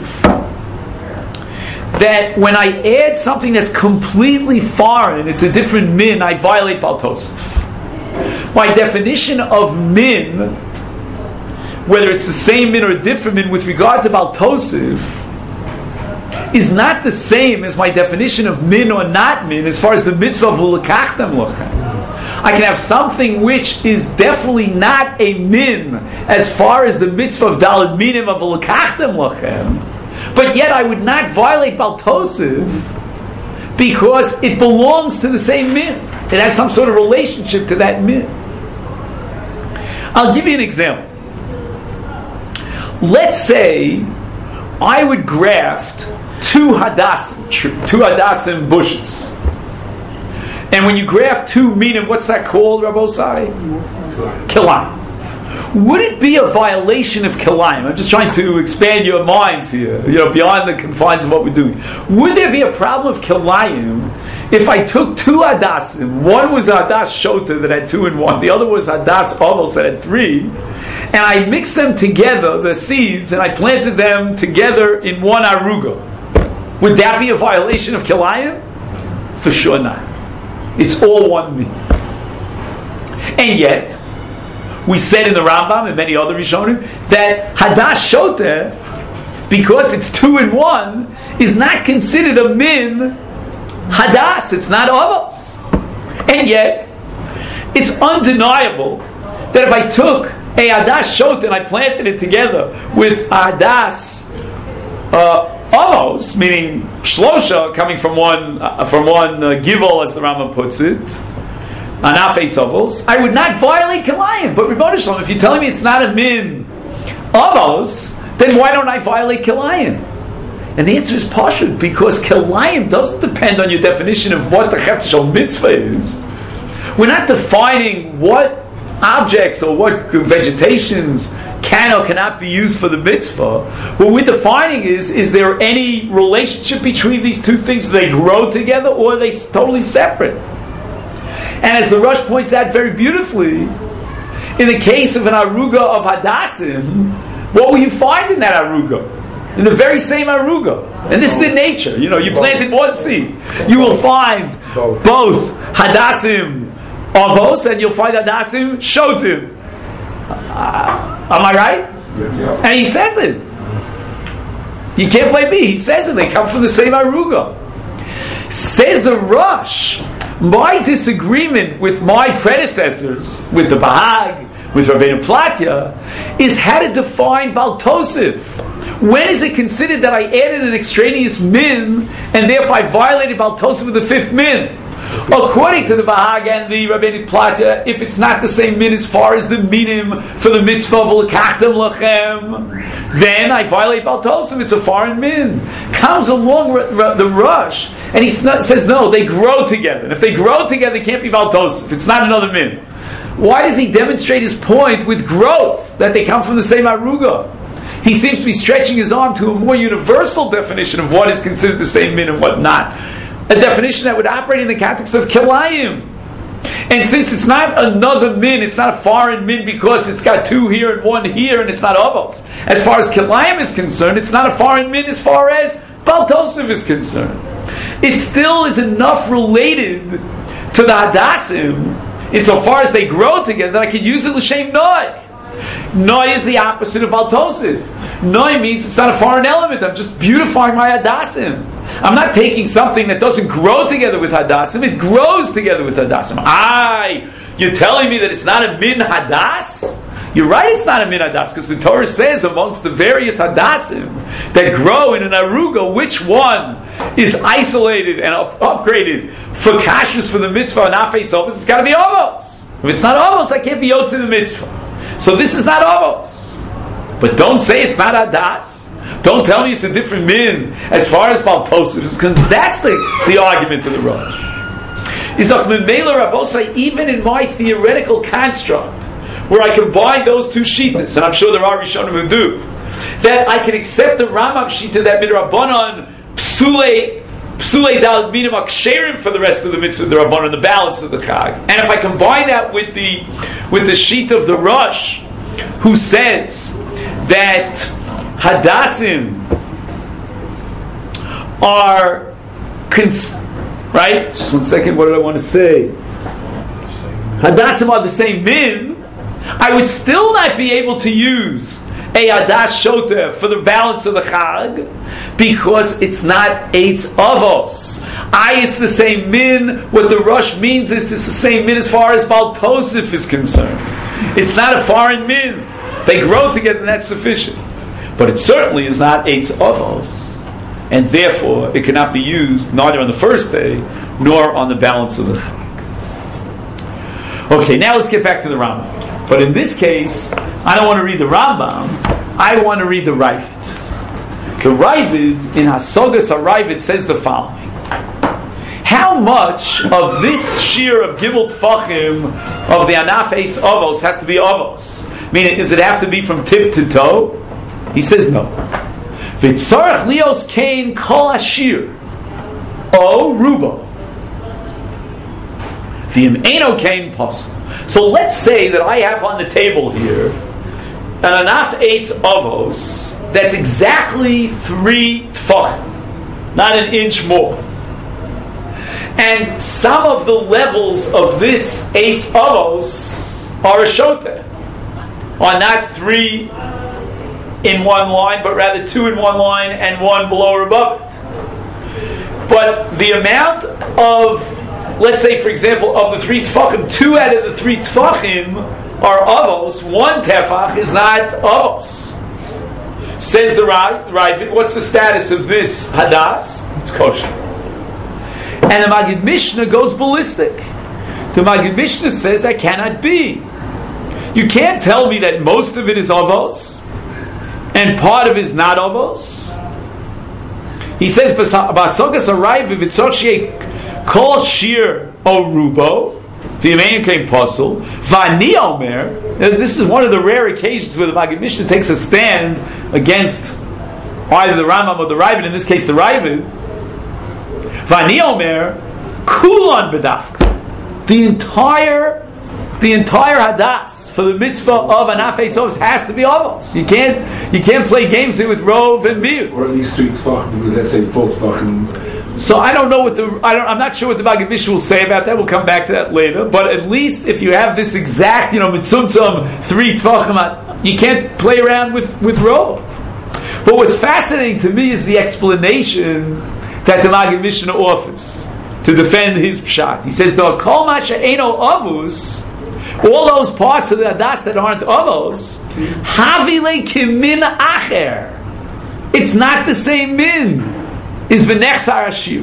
that when I add something that's completely foreign, it's a different min, I violate Baal Tosef. My definition of min, whether it's the same min or a different min with regard to Baal Tosef, is not the same as my definition of min or not min as far as the mitzvah of ulakachtem lochem. I can have something which is definitely not a min as far as the mitzvah of daled minim of ulakachtem lochem, but yet I would not violate Baal Tosef because it belongs to the same min. It has some sort of relationship to that min. I'll give you an example. Let's say I would graft two hadassim, two hadassim bushes. And when you graft two minim, what's that called, Rabbosai? Kilayim. Would it be a violation of kilayim? I'm just trying to expand your minds here, you know, beyond the confines of what we're doing. Would there be a problem of kilayim if I took two hadassim? One was hadas shota that had two in one, the other was hadas avos that had three, and I mixed them together, the seeds, and I planted them together in one aruga. Would that be a violation of kilayim? For sure not. It's all one meat. And yet, we said in the Rambam and many other Rishonim that Hadash Shoteh, because it's two in one, is not considered a min Hadas. It's not Avos. And yet, it's undeniable that if I took a Hadash Shoteh and I planted it together with Hadas uh, Avos, meaning Shlosha, coming from one uh, from one uh, Givol, as the Rambam puts it, Anaf Eitz Avos, I would not violate Kilayim. But Rebbeinu Shalom, if you're telling me it's not a min Avos, then why don't I violate Kilayim? And the answer is pashut, because Kilayim doesn't depend on your definition of what the Chefetz Shel Mitzvah is. We're not defining what objects or what vegetations can or cannot be used for the mitzvah. What we're defining is, is there any relationship between these two things? Do they grow together, or are they totally separate? And as the Rosh points out very beautifully, in the case of an aruga of hadassim, what will you find in that aruga? In the very same aruga. And this is in nature. You know, you planted one seed. You will find both hadassim avos and you'll find hadassim shotim. Uh, am I right? And he says it. You can't play B. He says it. They come from the same aruga. Says the Rosh, my disagreement with my predecessors, with the Bahag, with Rabbeinu Platya, is how to define Bal Tosif. When is it considered that I added an extraneous min and therefore I violated Bal Tosif with the fifth min? According to the Bahag and the Rabbeinu Platya, if it's not the same min as far as the minim for the mitzvah of l'kachtem lachem, then I violate Bal Tosif. It's a foreign min. Comes along the Rosh and he says no, they grow together. And if they grow together, they can't be Bal Tosif. It's not another min. Why does he demonstrate his point with growth, that they come from the same aruga? He seems to be stretching his arm to a more universal definition of what is considered the same min and what not. A definition that would operate in the context of kilayim. And since it's not another min, it's not a foreign min because it's got two here and one here and it's not avos. As far as kilayim is concerned, it's not a foreign min as far as Bal Tosif is concerned. It still is enough related to the hadassim insofar as they grow together that I could use it l'shem noi. Noi is the opposite of Bal Tosif. Noi means it's not a foreign element. I'm just beautifying my hadassim. I'm not taking something that doesn't grow together with hadassim. It grows together with hadassim. Aye, you're telling me that it's not a min hadas? You're right, it's not a min hadas, because the Torah says amongst the various hadassim that grow in an aruga, which one is isolated and up- upgraded for kashrus for the mitzvah and afeit zovos? It's got to be avos. If it's not avos, I can't be yotze in the mitzvah. So this is not avos. But don't say it's not hadas. Don't tell me it's a different min as far as Bal Tosif is concerned. That's the, the argument of the Rosh. Is that Memela Rabbosai, even in my theoretical construct, where I combine those two shittas, and I'm sure there are Rishonim who do, that I can accept the Rambam shita that midrabanan psule psule dal minim aksherim for the rest of the mitzvah, the Rabbanan, the balance of the Chag. And if I combine that with the with the shita of the Rosh, who says that hadassim are cons- right? Just one second. What did I want to say? Hadassim are the same min. I would still not be able to use a hadas shoteh for the balance of the Chag because it's not eitz avos. I, it's the same min. What the Rosh means is it's the same min as far as Bal Tosif is concerned. It's not a foreign min. They grow together and that's sufficient. But it certainly is not eitz avos. And therefore, it cannot be used neither on the first day nor on the balance of the Chag. Okay, now let's get back to the Rambam. But in this case, I don't want to read the Rambam, I want to read the Ravid. The Ravid, in Hasogas HaRavid, says the following. How much of this shear of Gimel Tfachim of the Anaf Eitz Avos has to be Avos? Meaning, does it have to be from tip to toe? He says no. V'tzarech lios kain kol ashir o rubo v'im eino kain posel. So let's say that I have on the table here an Anaf Eitz Avos that's exactly three tfachim, not an inch more. And some of the levels of this Eitz Avos are a shoteh, are not three in one line, but rather two in one line and one below or above it. But the amount of, let's say for example, of the three tefachim, two out of the three tefachim are avos, one tefach is not avos. Says the Ravid, what's the status of this hadas? It's kosher. And the Magid Mishnah goes ballistic. The Magid Mishnah says that cannot be. You can't tell me that most of it is avos and part of it is not avos. He says, "Basogas arrive if it's kol shir o rubo." The Yemeinim came puzzle. Vani Omer. This is one of the rare occasions where the Magid Mishnah takes a stand against either the Rambam or the Ravid. In this case, the Ravid. Vani Omer, kulon bedafka. The entire, the entire hadas for the mitzvah of Anaf Eitz Avos has to be avos. You can't, you can't play games here with rov and miut. Or at least three tefachim, because let's say four tefachim. So I don't know what the I don't I'm not sure what the Magid Mishnah will say about that. We'll come back to that later. But at least if you have this exact, you know, mitzumtzum three tefachim, you can't play around with with rov. But what's fascinating to me is the explanation that the Magid Mishnah offers to defend his pshat. He says, "The kol masha eino avus." All those parts of the hadas that aren't avos, havile kimin acher. It's not the same min. Is v'nechzar ashir.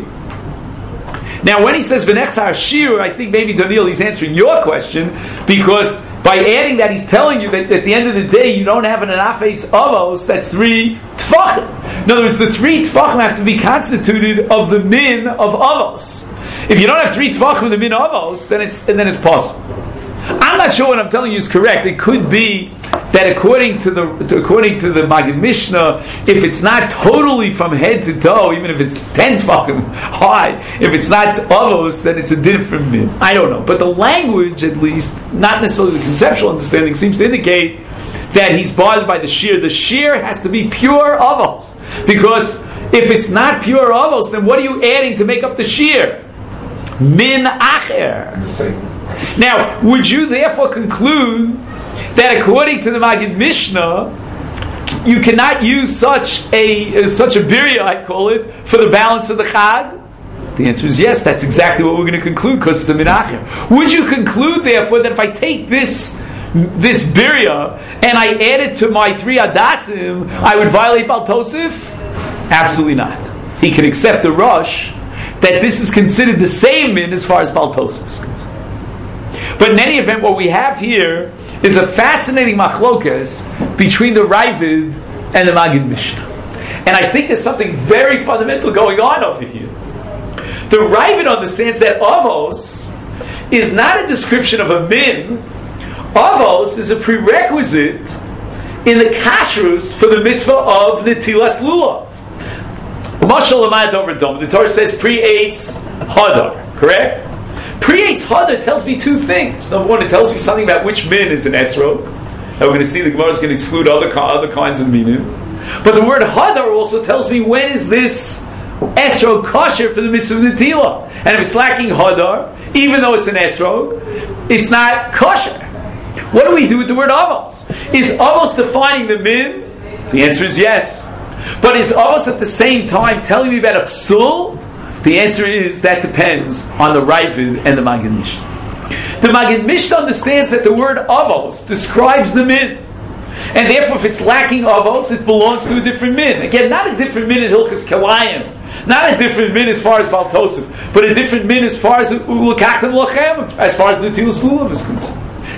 Now, when he says v'nechzar ashir, I think maybe Daniel he's answering your question, because by adding that, he's telling you that at the end of the day, you don't have an Anaf Eitz Avos that's three tefachim. In other words, the three tefachim have to be constituted of the min of avos. If you don't have three tefachim of the min of avos, then it's and then it's possible. I'm not sure what I'm telling you is correct. It could be that according to the to, according to the Magid Mishnah, if it's not totally from head to toe, even if it's ten tefachim high, if it's not avos, then it's a different min. I don't know, but the language, at least, not necessarily the conceptual understanding, seems to indicate that he's bothered by the shear. The shear has to be pure avos, because if it's not pure avos, then what are you adding to make up the shear? Min acher. The same. Now, would you therefore conclude that according to the Magid Mishnah, you cannot use such a uh, such a birya, I call it, for the balance of the Chag? The answer is yes. That's exactly what we're going to conclude, because it's a minacher. Would you conclude therefore that if I take this this birya and I add it to my three adasim, I would violate Bal Tosif? Absolutely not. He can accept the rush that this is considered the same min as far as Bal Tosif is concerned. But in any event, what we have here is a fascinating machlokas between the Ravid and the Magid Mishnah. And I think there's something very fundamental going on over here. The Ravid understands that avos is not a description of a min. Avos is a prerequisite in the kashrus for the mitzvah of Netilas Lulav. Mashal Lamad over Dom. The Torah says pre-eitz hadar, correct? Pre-eitz hadar tells me two things. Number one, it tells me something about which min is an esrog. And we're going to see the Gemara is going to exclude other other kinds of minim. But the word hadar also tells me when is this esrog kosher for the mitzvah of Netila. And if it's lacking hadar, even though it's an esrog, it's not kosher. What do we do with the word avos? Is avos defining the min? The answer is yes. But is avos at the same time telling me about a psul? The answer is that depends on the Ravid and the Magid Mishnah. The Magid Mishnah understands that the word avos describes the min, and therefore if it's lacking avos, it belongs to a different min. Again, not a different min in Hilchas Kelayim, not a different min as far as Bal Tosef, but a different min as far as Ulakachtem Lachem, as far as the Netilas Lulav is concerned.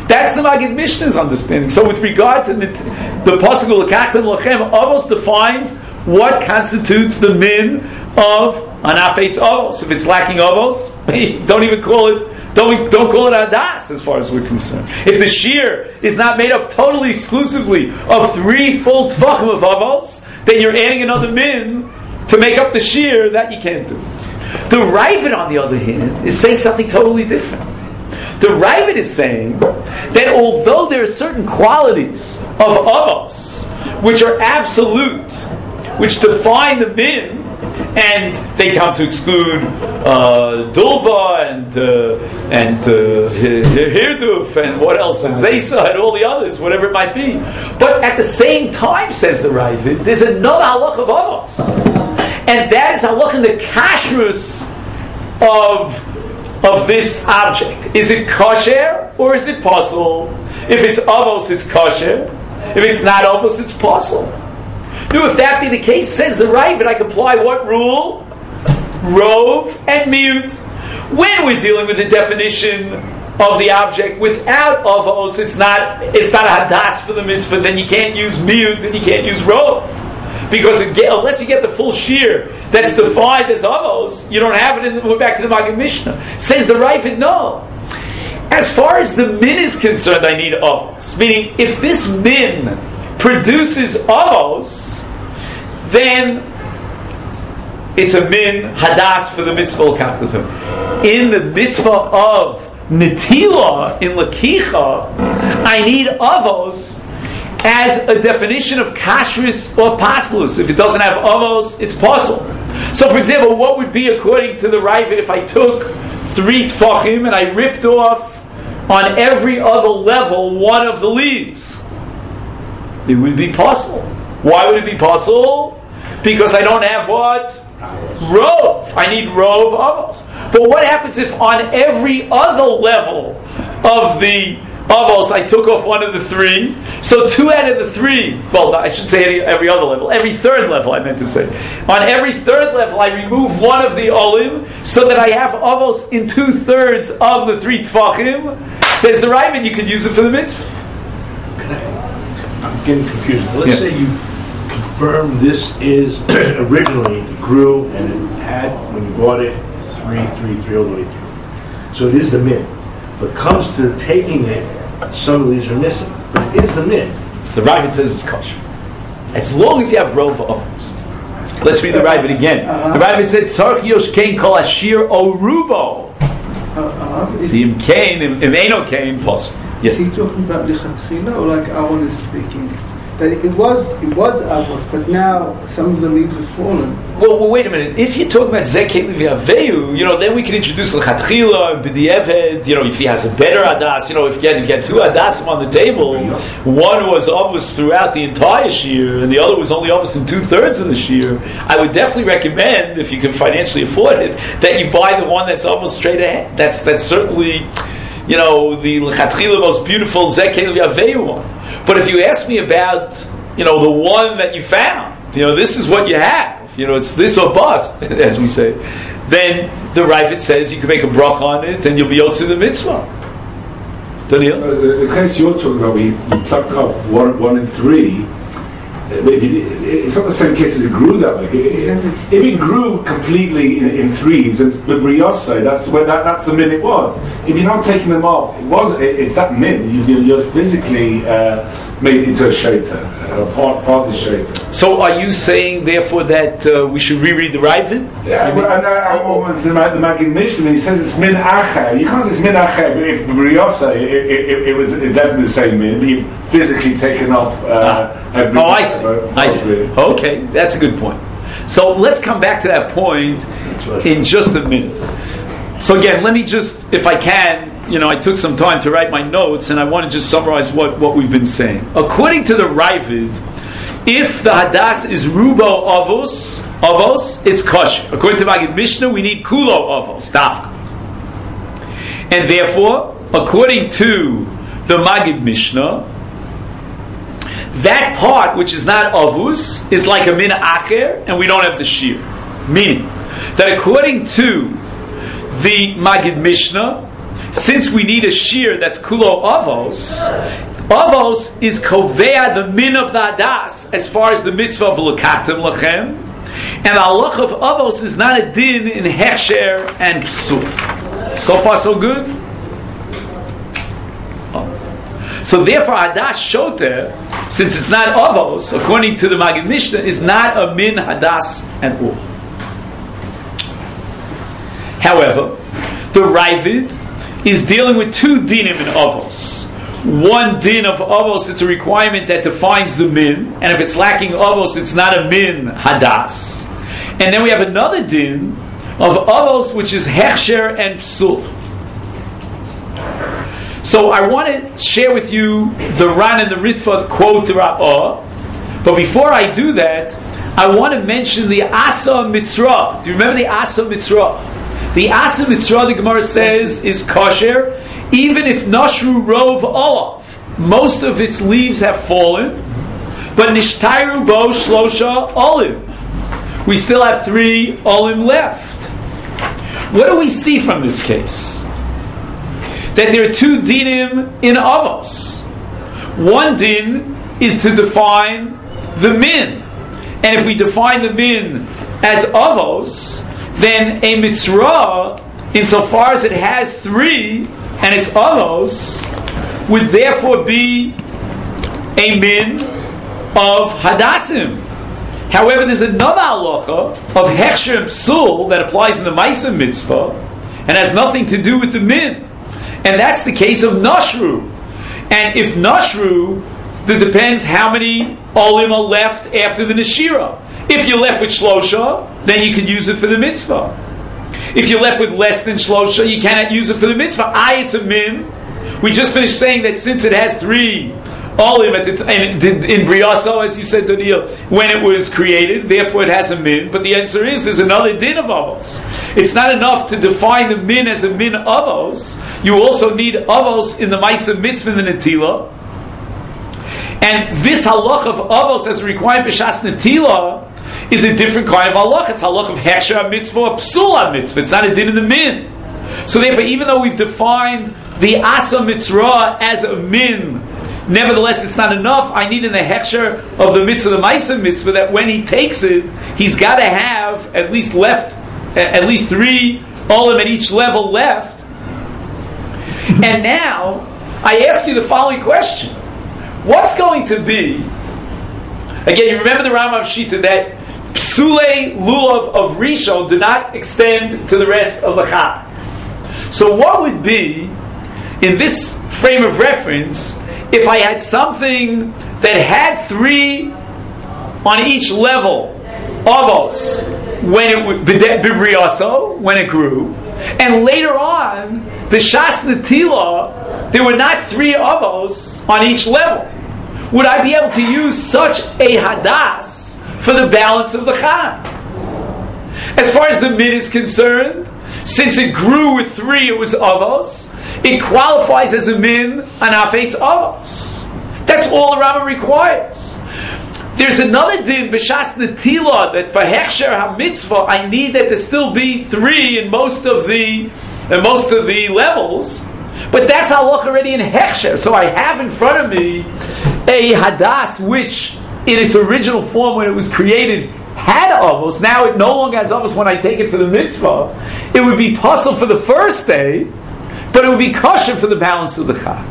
That's the Magid Mishnah's understanding. So with regard to the, the pasuk L'kachtem lachem, Avos defines what constitutes the min of an afetz avos. If it's lacking avos, don't even call it. Don't don't call it hadas as far as we're concerned. If the shear is not made up totally exclusively of three full tvachim of avos, then you're adding another min to make up the shear. That you can't do. The Ravid, on the other hand, is saying something totally different. The Ravid is saying that although there are certain qualities of avos which are absolute, which define the min, and they come to exclude uh, dulva and uh, and uh, hirduf and what else, and zesa and all the others, whatever it might be. But at the same time, says the Ravid, there's another halach of avos, and that is halach in the kashrus of of this object. Is it kosher or is it pasul? If it's avos, it's kosher. If it's not avos, it's pasul. Now, if that be the case, says the Ravid, I can apply what rule? Rov and miut. When we're dealing with the definition of the object without avos, it's not it's not a hadas for the mitzvah. Then you can't use miut and you can't use rov, because again, unless you get the full shear that's defined as avos, you don't have it. In, we're back to the Magid Mishnah. Says the Ravid, no. As far as the min is concerned, I need avos. Meaning, if this min produces avos, then it's a min hadas for the mitzvah l'kachtem. In the mitzvah of netila, in lakicha, I need avos as a definition of kashrus or paslus. If it doesn't have avos, it's pasul. So, for example, what would be, according to the Ravid, if I took three tfachim and I ripped off on every other level one of the leaves? It would be pasul. Why would it be pasul? Because I don't have what? Rov. I need rov avos. But what happens if on every other level of the avos I took off one of the three? So two out of the three, well, I should say any, every other level, every third level I meant to say. On every third level I remove one of the olim so that I have avos in two thirds of the three tfachim. Says the Ravid, you can use it for the mitzvah. I'm getting confused. Let's yeah. say you confirm this is originally it grew and it had, when you bought it, three, three, three all the way through. So it is the min. But comes to taking it, some of these are missing. But it is the min. So the Ravid says it's kosher. As long as you have rov avos. Let's read the Ravid again. Uh-huh. The Ravid said, Tzarch yosh kein kol ashir o rubo. The im kein, im eno kein, plus. Yes. Is he talking about lichatchila or like Aaron is speaking? That it was it was avos, but now some of the leaves have fallen. Well, well, wait a minute. If you're talking about Zekei Levi Aveyu, you know, then we can introduce L'chatchila and B'di'eved. You know, if he has a better Adas, you know, if you had, if you had two Adasim on the table, one was obvious throughout the entire Shir, and the other was only obvious in two thirds of the Shir, I would definitely recommend, if you can financially afford it, that you buy the one that's almost straight ahead. That's that's certainly, you know, the L'chatchila most beautiful Zekei Levi Aveyu one. But if you ask me about, you know, the one that you found, you know, this is what you have, you know, it's this or bust, as we say, then the Ravid says you can make a brach on it and you'll be able to the mitzvah. Daniel? Uh, the, the case you're talking about, we, we plucked off one, one and three. It's not the same case as it grew that way. If it grew completely in, in threes, it's the briyasa. That's where that, that's the min it was. If you're not taking them off, it was it, it's that min. You, you're physically uh, made it into a shaita, a part part of the shaita. So, are you saying therefore that uh, we should reread the Ravid? Yeah, well, and I, I, the, the Magid Mishnah, he says it's min acher. You can't say it's min acher, but if briyasa, it, it, it, it was definitely the same min. But you've physically taken off. Uh, ah. Oh, I see. I see. Okay, that's a good point. So let's come back to that point in just a minute. So again, let me just, if I can, you know, I took some time to write my notes, and I want to just summarize what, what we've been saying. According to the Ravid, if the hadas is rubo avos, avos, it's kosher. According to Magid Mishnah, we need kulo avos, dafka. And therefore, according to the Magid Mishnah, that part which is not avus is like a min acher, and we don't have the shear. Meaning that according to the Magid Mishnah, since we need a shear that's kulo avos, avos is kovea the min of the hadas as far as the mitzvah of l'kachtem lachem, and the halach of avos is not a din in hechsher and psul. So far, so good. Oh. So therefore, hadas shoter, since it's not avos, according to the Maggid Mishnah, is not a min hadas and ur. However, the Ravid is dealing with two dinim in avos. One din of avos, it's a requirement that defines the min, and if it's lacking avos, it's not a min hadas. And then we have another din of avos, which is hechsher and psul. So I want to share with you the Ran and the Ritva quote Ra'ah, but before I do that, I want to mention the Asa Mitzrah. Do you remember the Asa Mitzrah? The Asa Mitzrah, the Gemara says, is kosher, even if Nashru Rov Olav. Most of its leaves have fallen, but Nishtairu Bo Shlosha Olim. We still have three Olim left. What do we see from this case? That there are two dinim in avos. One din is to define the min. And if we define the min as avos, then a mitzvah, insofar as it has three, and it's avos, would therefore be a min of hadassim. However, there's another halacha of hechsher and psul that applies in the Maisa mitzvah, and has nothing to do with the min. And that's the case of nashru. And if nashru, that depends how many olim are left after the neshira. If you're left with shlosha, then you can use it for the mitzvah. If you're left with less than shlosha, you cannot use it for the mitzvah. I, it's a min. We just finished saying that since it has three olim at the t- and in Briyaso, as you said, Daniel, when it was created, therefore it has a min. But the answer is there's another din of avos. It's not enough to define the min as a min avos. You also need avos in the Maisa mitzvah in the Netila. And this halach of avos as required b'shas Netila is a different kind of halach. It's halach of hechsher mitzvah or psul mitzvah. It's not a din in the min. So therefore, even though we've defined the asa mitzvah as a min, nevertheless, it's not enough. I need in the hechsher of the mitzvah, the Maisa mitzvah, that when he takes it, he's got to have at least left, at least three olim at each level left. And now, I ask you the following question. What's going to be, again, you remember the Rambam Shita that psule lulav of Rishon do not extend to the rest of the Chag. So what would be, in this frame of reference, if I had something that had three on each level, avos, when it would bibriyaso, when it grew, and later on, the shas netila, there were not three avos on each level. Would I be able to use such a hadas for the balance of the Chag? As far as the min is concerned, since it grew with three, it was avos. It qualifies as a min anafetz avos. That's all the Rambam requires. There's another din b'shas netila that for hechsher ha-mitzvah I need that there still be three in most of the in most of the levels, but that's halach already in hechsher. So I have in front of me a hadas which, in its original form when it was created, had avos. Now it no longer has avos when I take it for the mitzvah. It would be possible for the first day, but it would be kosher for the balance of the Chag.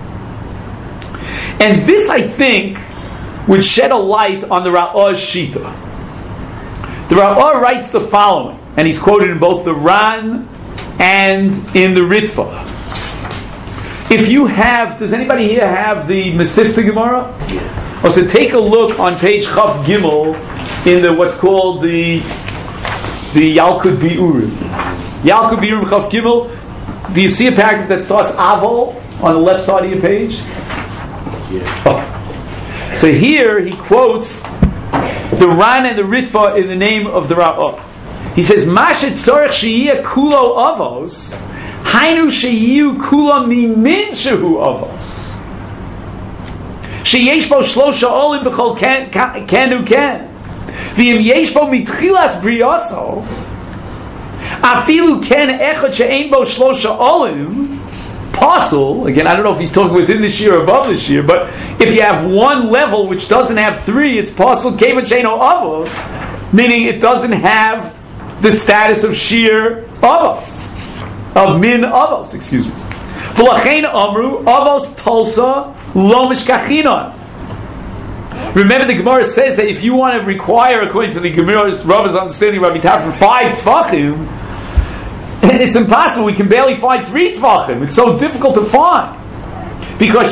And this, I think, would shed a light on the Ra'ah's Shita. The Ra'ah writes the following, and he's quoted in both the Ran and in the Ritva. If you have, does anybody here have the Mesivta Gemara? Yeah. Oh, so take a look on page Chav Gimel in the what's called the the Yalkut Bi'urim. Yalkut Bi'urim Chav Gimel. Do you see a paragraph that starts Avol on the left side of your page? Yeah. Oh. So here he quotes the Ran and the Ritva in the name of the Ra'ah. He says, "Mashet tzorech sheyiyeh kulo avos, hainu sheyiyu kulo mimin shehu avos. Sheyesh bo shlosha olim b'chol kenu ken, v'im yesh bo mitchilas briyaso, afilu ken echad she'ein bo shlosha olim, possible, again, I don't know if he's talking within this year or above this year, but if you have one level which doesn't have three, it's possible, Kevan Sheino Avos, meaning it doesn't have the status of sheer Avos, of min Avos, excuse me. V'lachein amru Avos Tulsa lo mishkachinon. Remember, the Gemara says that if you want to require, according to the Gemara's Rava's understanding, Rabbi Tarfon, five tfachim, it's impossible. We can barely find three tvachim. It's so difficult to find. Because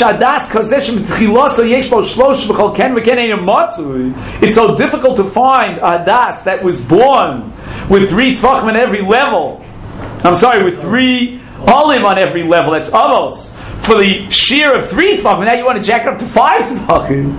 it's so difficult to find a hadas that was born with three tvachim on every level. I'm sorry, with three olim on every level. That's avos. For the shear of three tvachim, now you want to jack it up to five tvachim.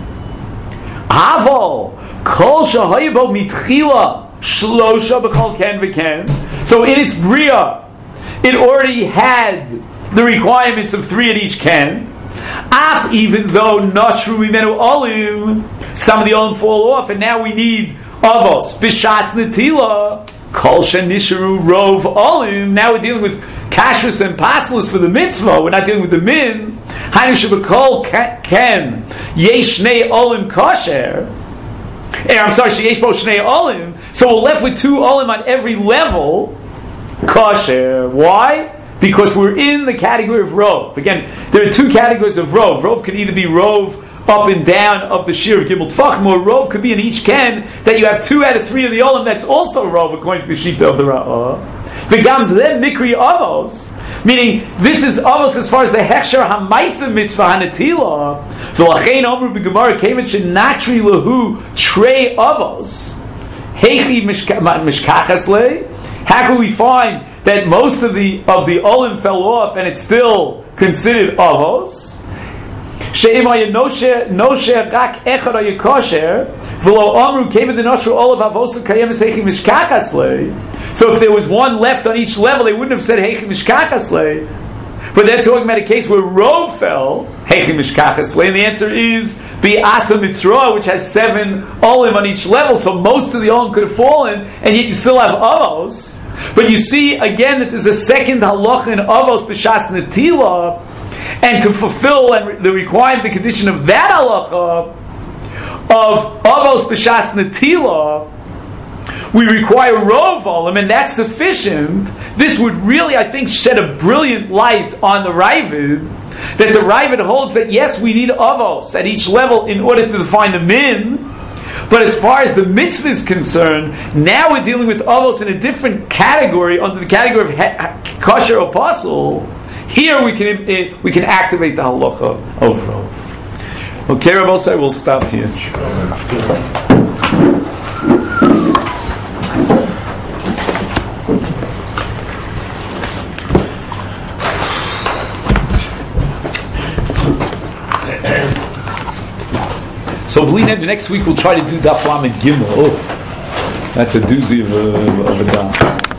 Avol kol shahayibo mitchila. Shlosha b'chol ken v'ken. So in its bria, it already had the requirements of three at each ken. Af, even though nashru mimenu olim, some of the olim fall off, and now we need avos. B'shas netila, kol shenisharu rov olim. Now we're dealing with kashrus and paslus for the mitzvah. We're not dealing with the min. Hainu sheb'kol ken yeshnei olim kosher. I'm sorry, sheyesh bo shnei olim. So we're left with two olim on every level. Kosher. Why? Because we're in the category of rov. Again, there are two categories of rov. Rov can either be rov up and down of the shir of gimel tfachim, or rov could be in each ken that you have two out of three of the olim. That's also rov according to the shita of the Ra'ah. V'gam zeh mikri avos. Meaning, this is avos as far as the hechsher ha'maisa mitzvah hanatila. V'lachein omru b'gemara kemet shenatri lahu trei avos. Heichi mishkachas le. How can we find that most of the of the olim fell off and it's still considered avos? She'imay noshe noshe rak echad ayikosher v'lo amru kemet denoshu olav avos kayemes heichi mishkachas le. So if there was one left on each level, they wouldn't have said Heichi Mishkachas Le. But they're talking about a case where Rov fell, Heichi Mishkachas Le, and the answer is Bi'asa Mitzrah, which has seven Olim on each level, so most of the Olim could have fallen, and yet you still have Avos. But you see, again, that there's a second halacha in Avos B'Shas Netila, and to fulfill and the requirement, the condition of that halacha, of Avos B'Shas Netila, we require rov olim, and that's sufficient. This would really, I think, shed a brilliant light on the Ravid, that the Ravid holds that yes, we need avos at each level in order to define the min, but as far as the mitzvah is concerned, now we're dealing with avos in a different category, under the category of he- kosher apostle. Here we can uh, we can activate the halacha of rov. Okay, Rabbi Osai, we'll stop here. So, Belina, the next week we'll try to do Daf Lamed Gimel. Oh, that's a doozy of a, of a daf.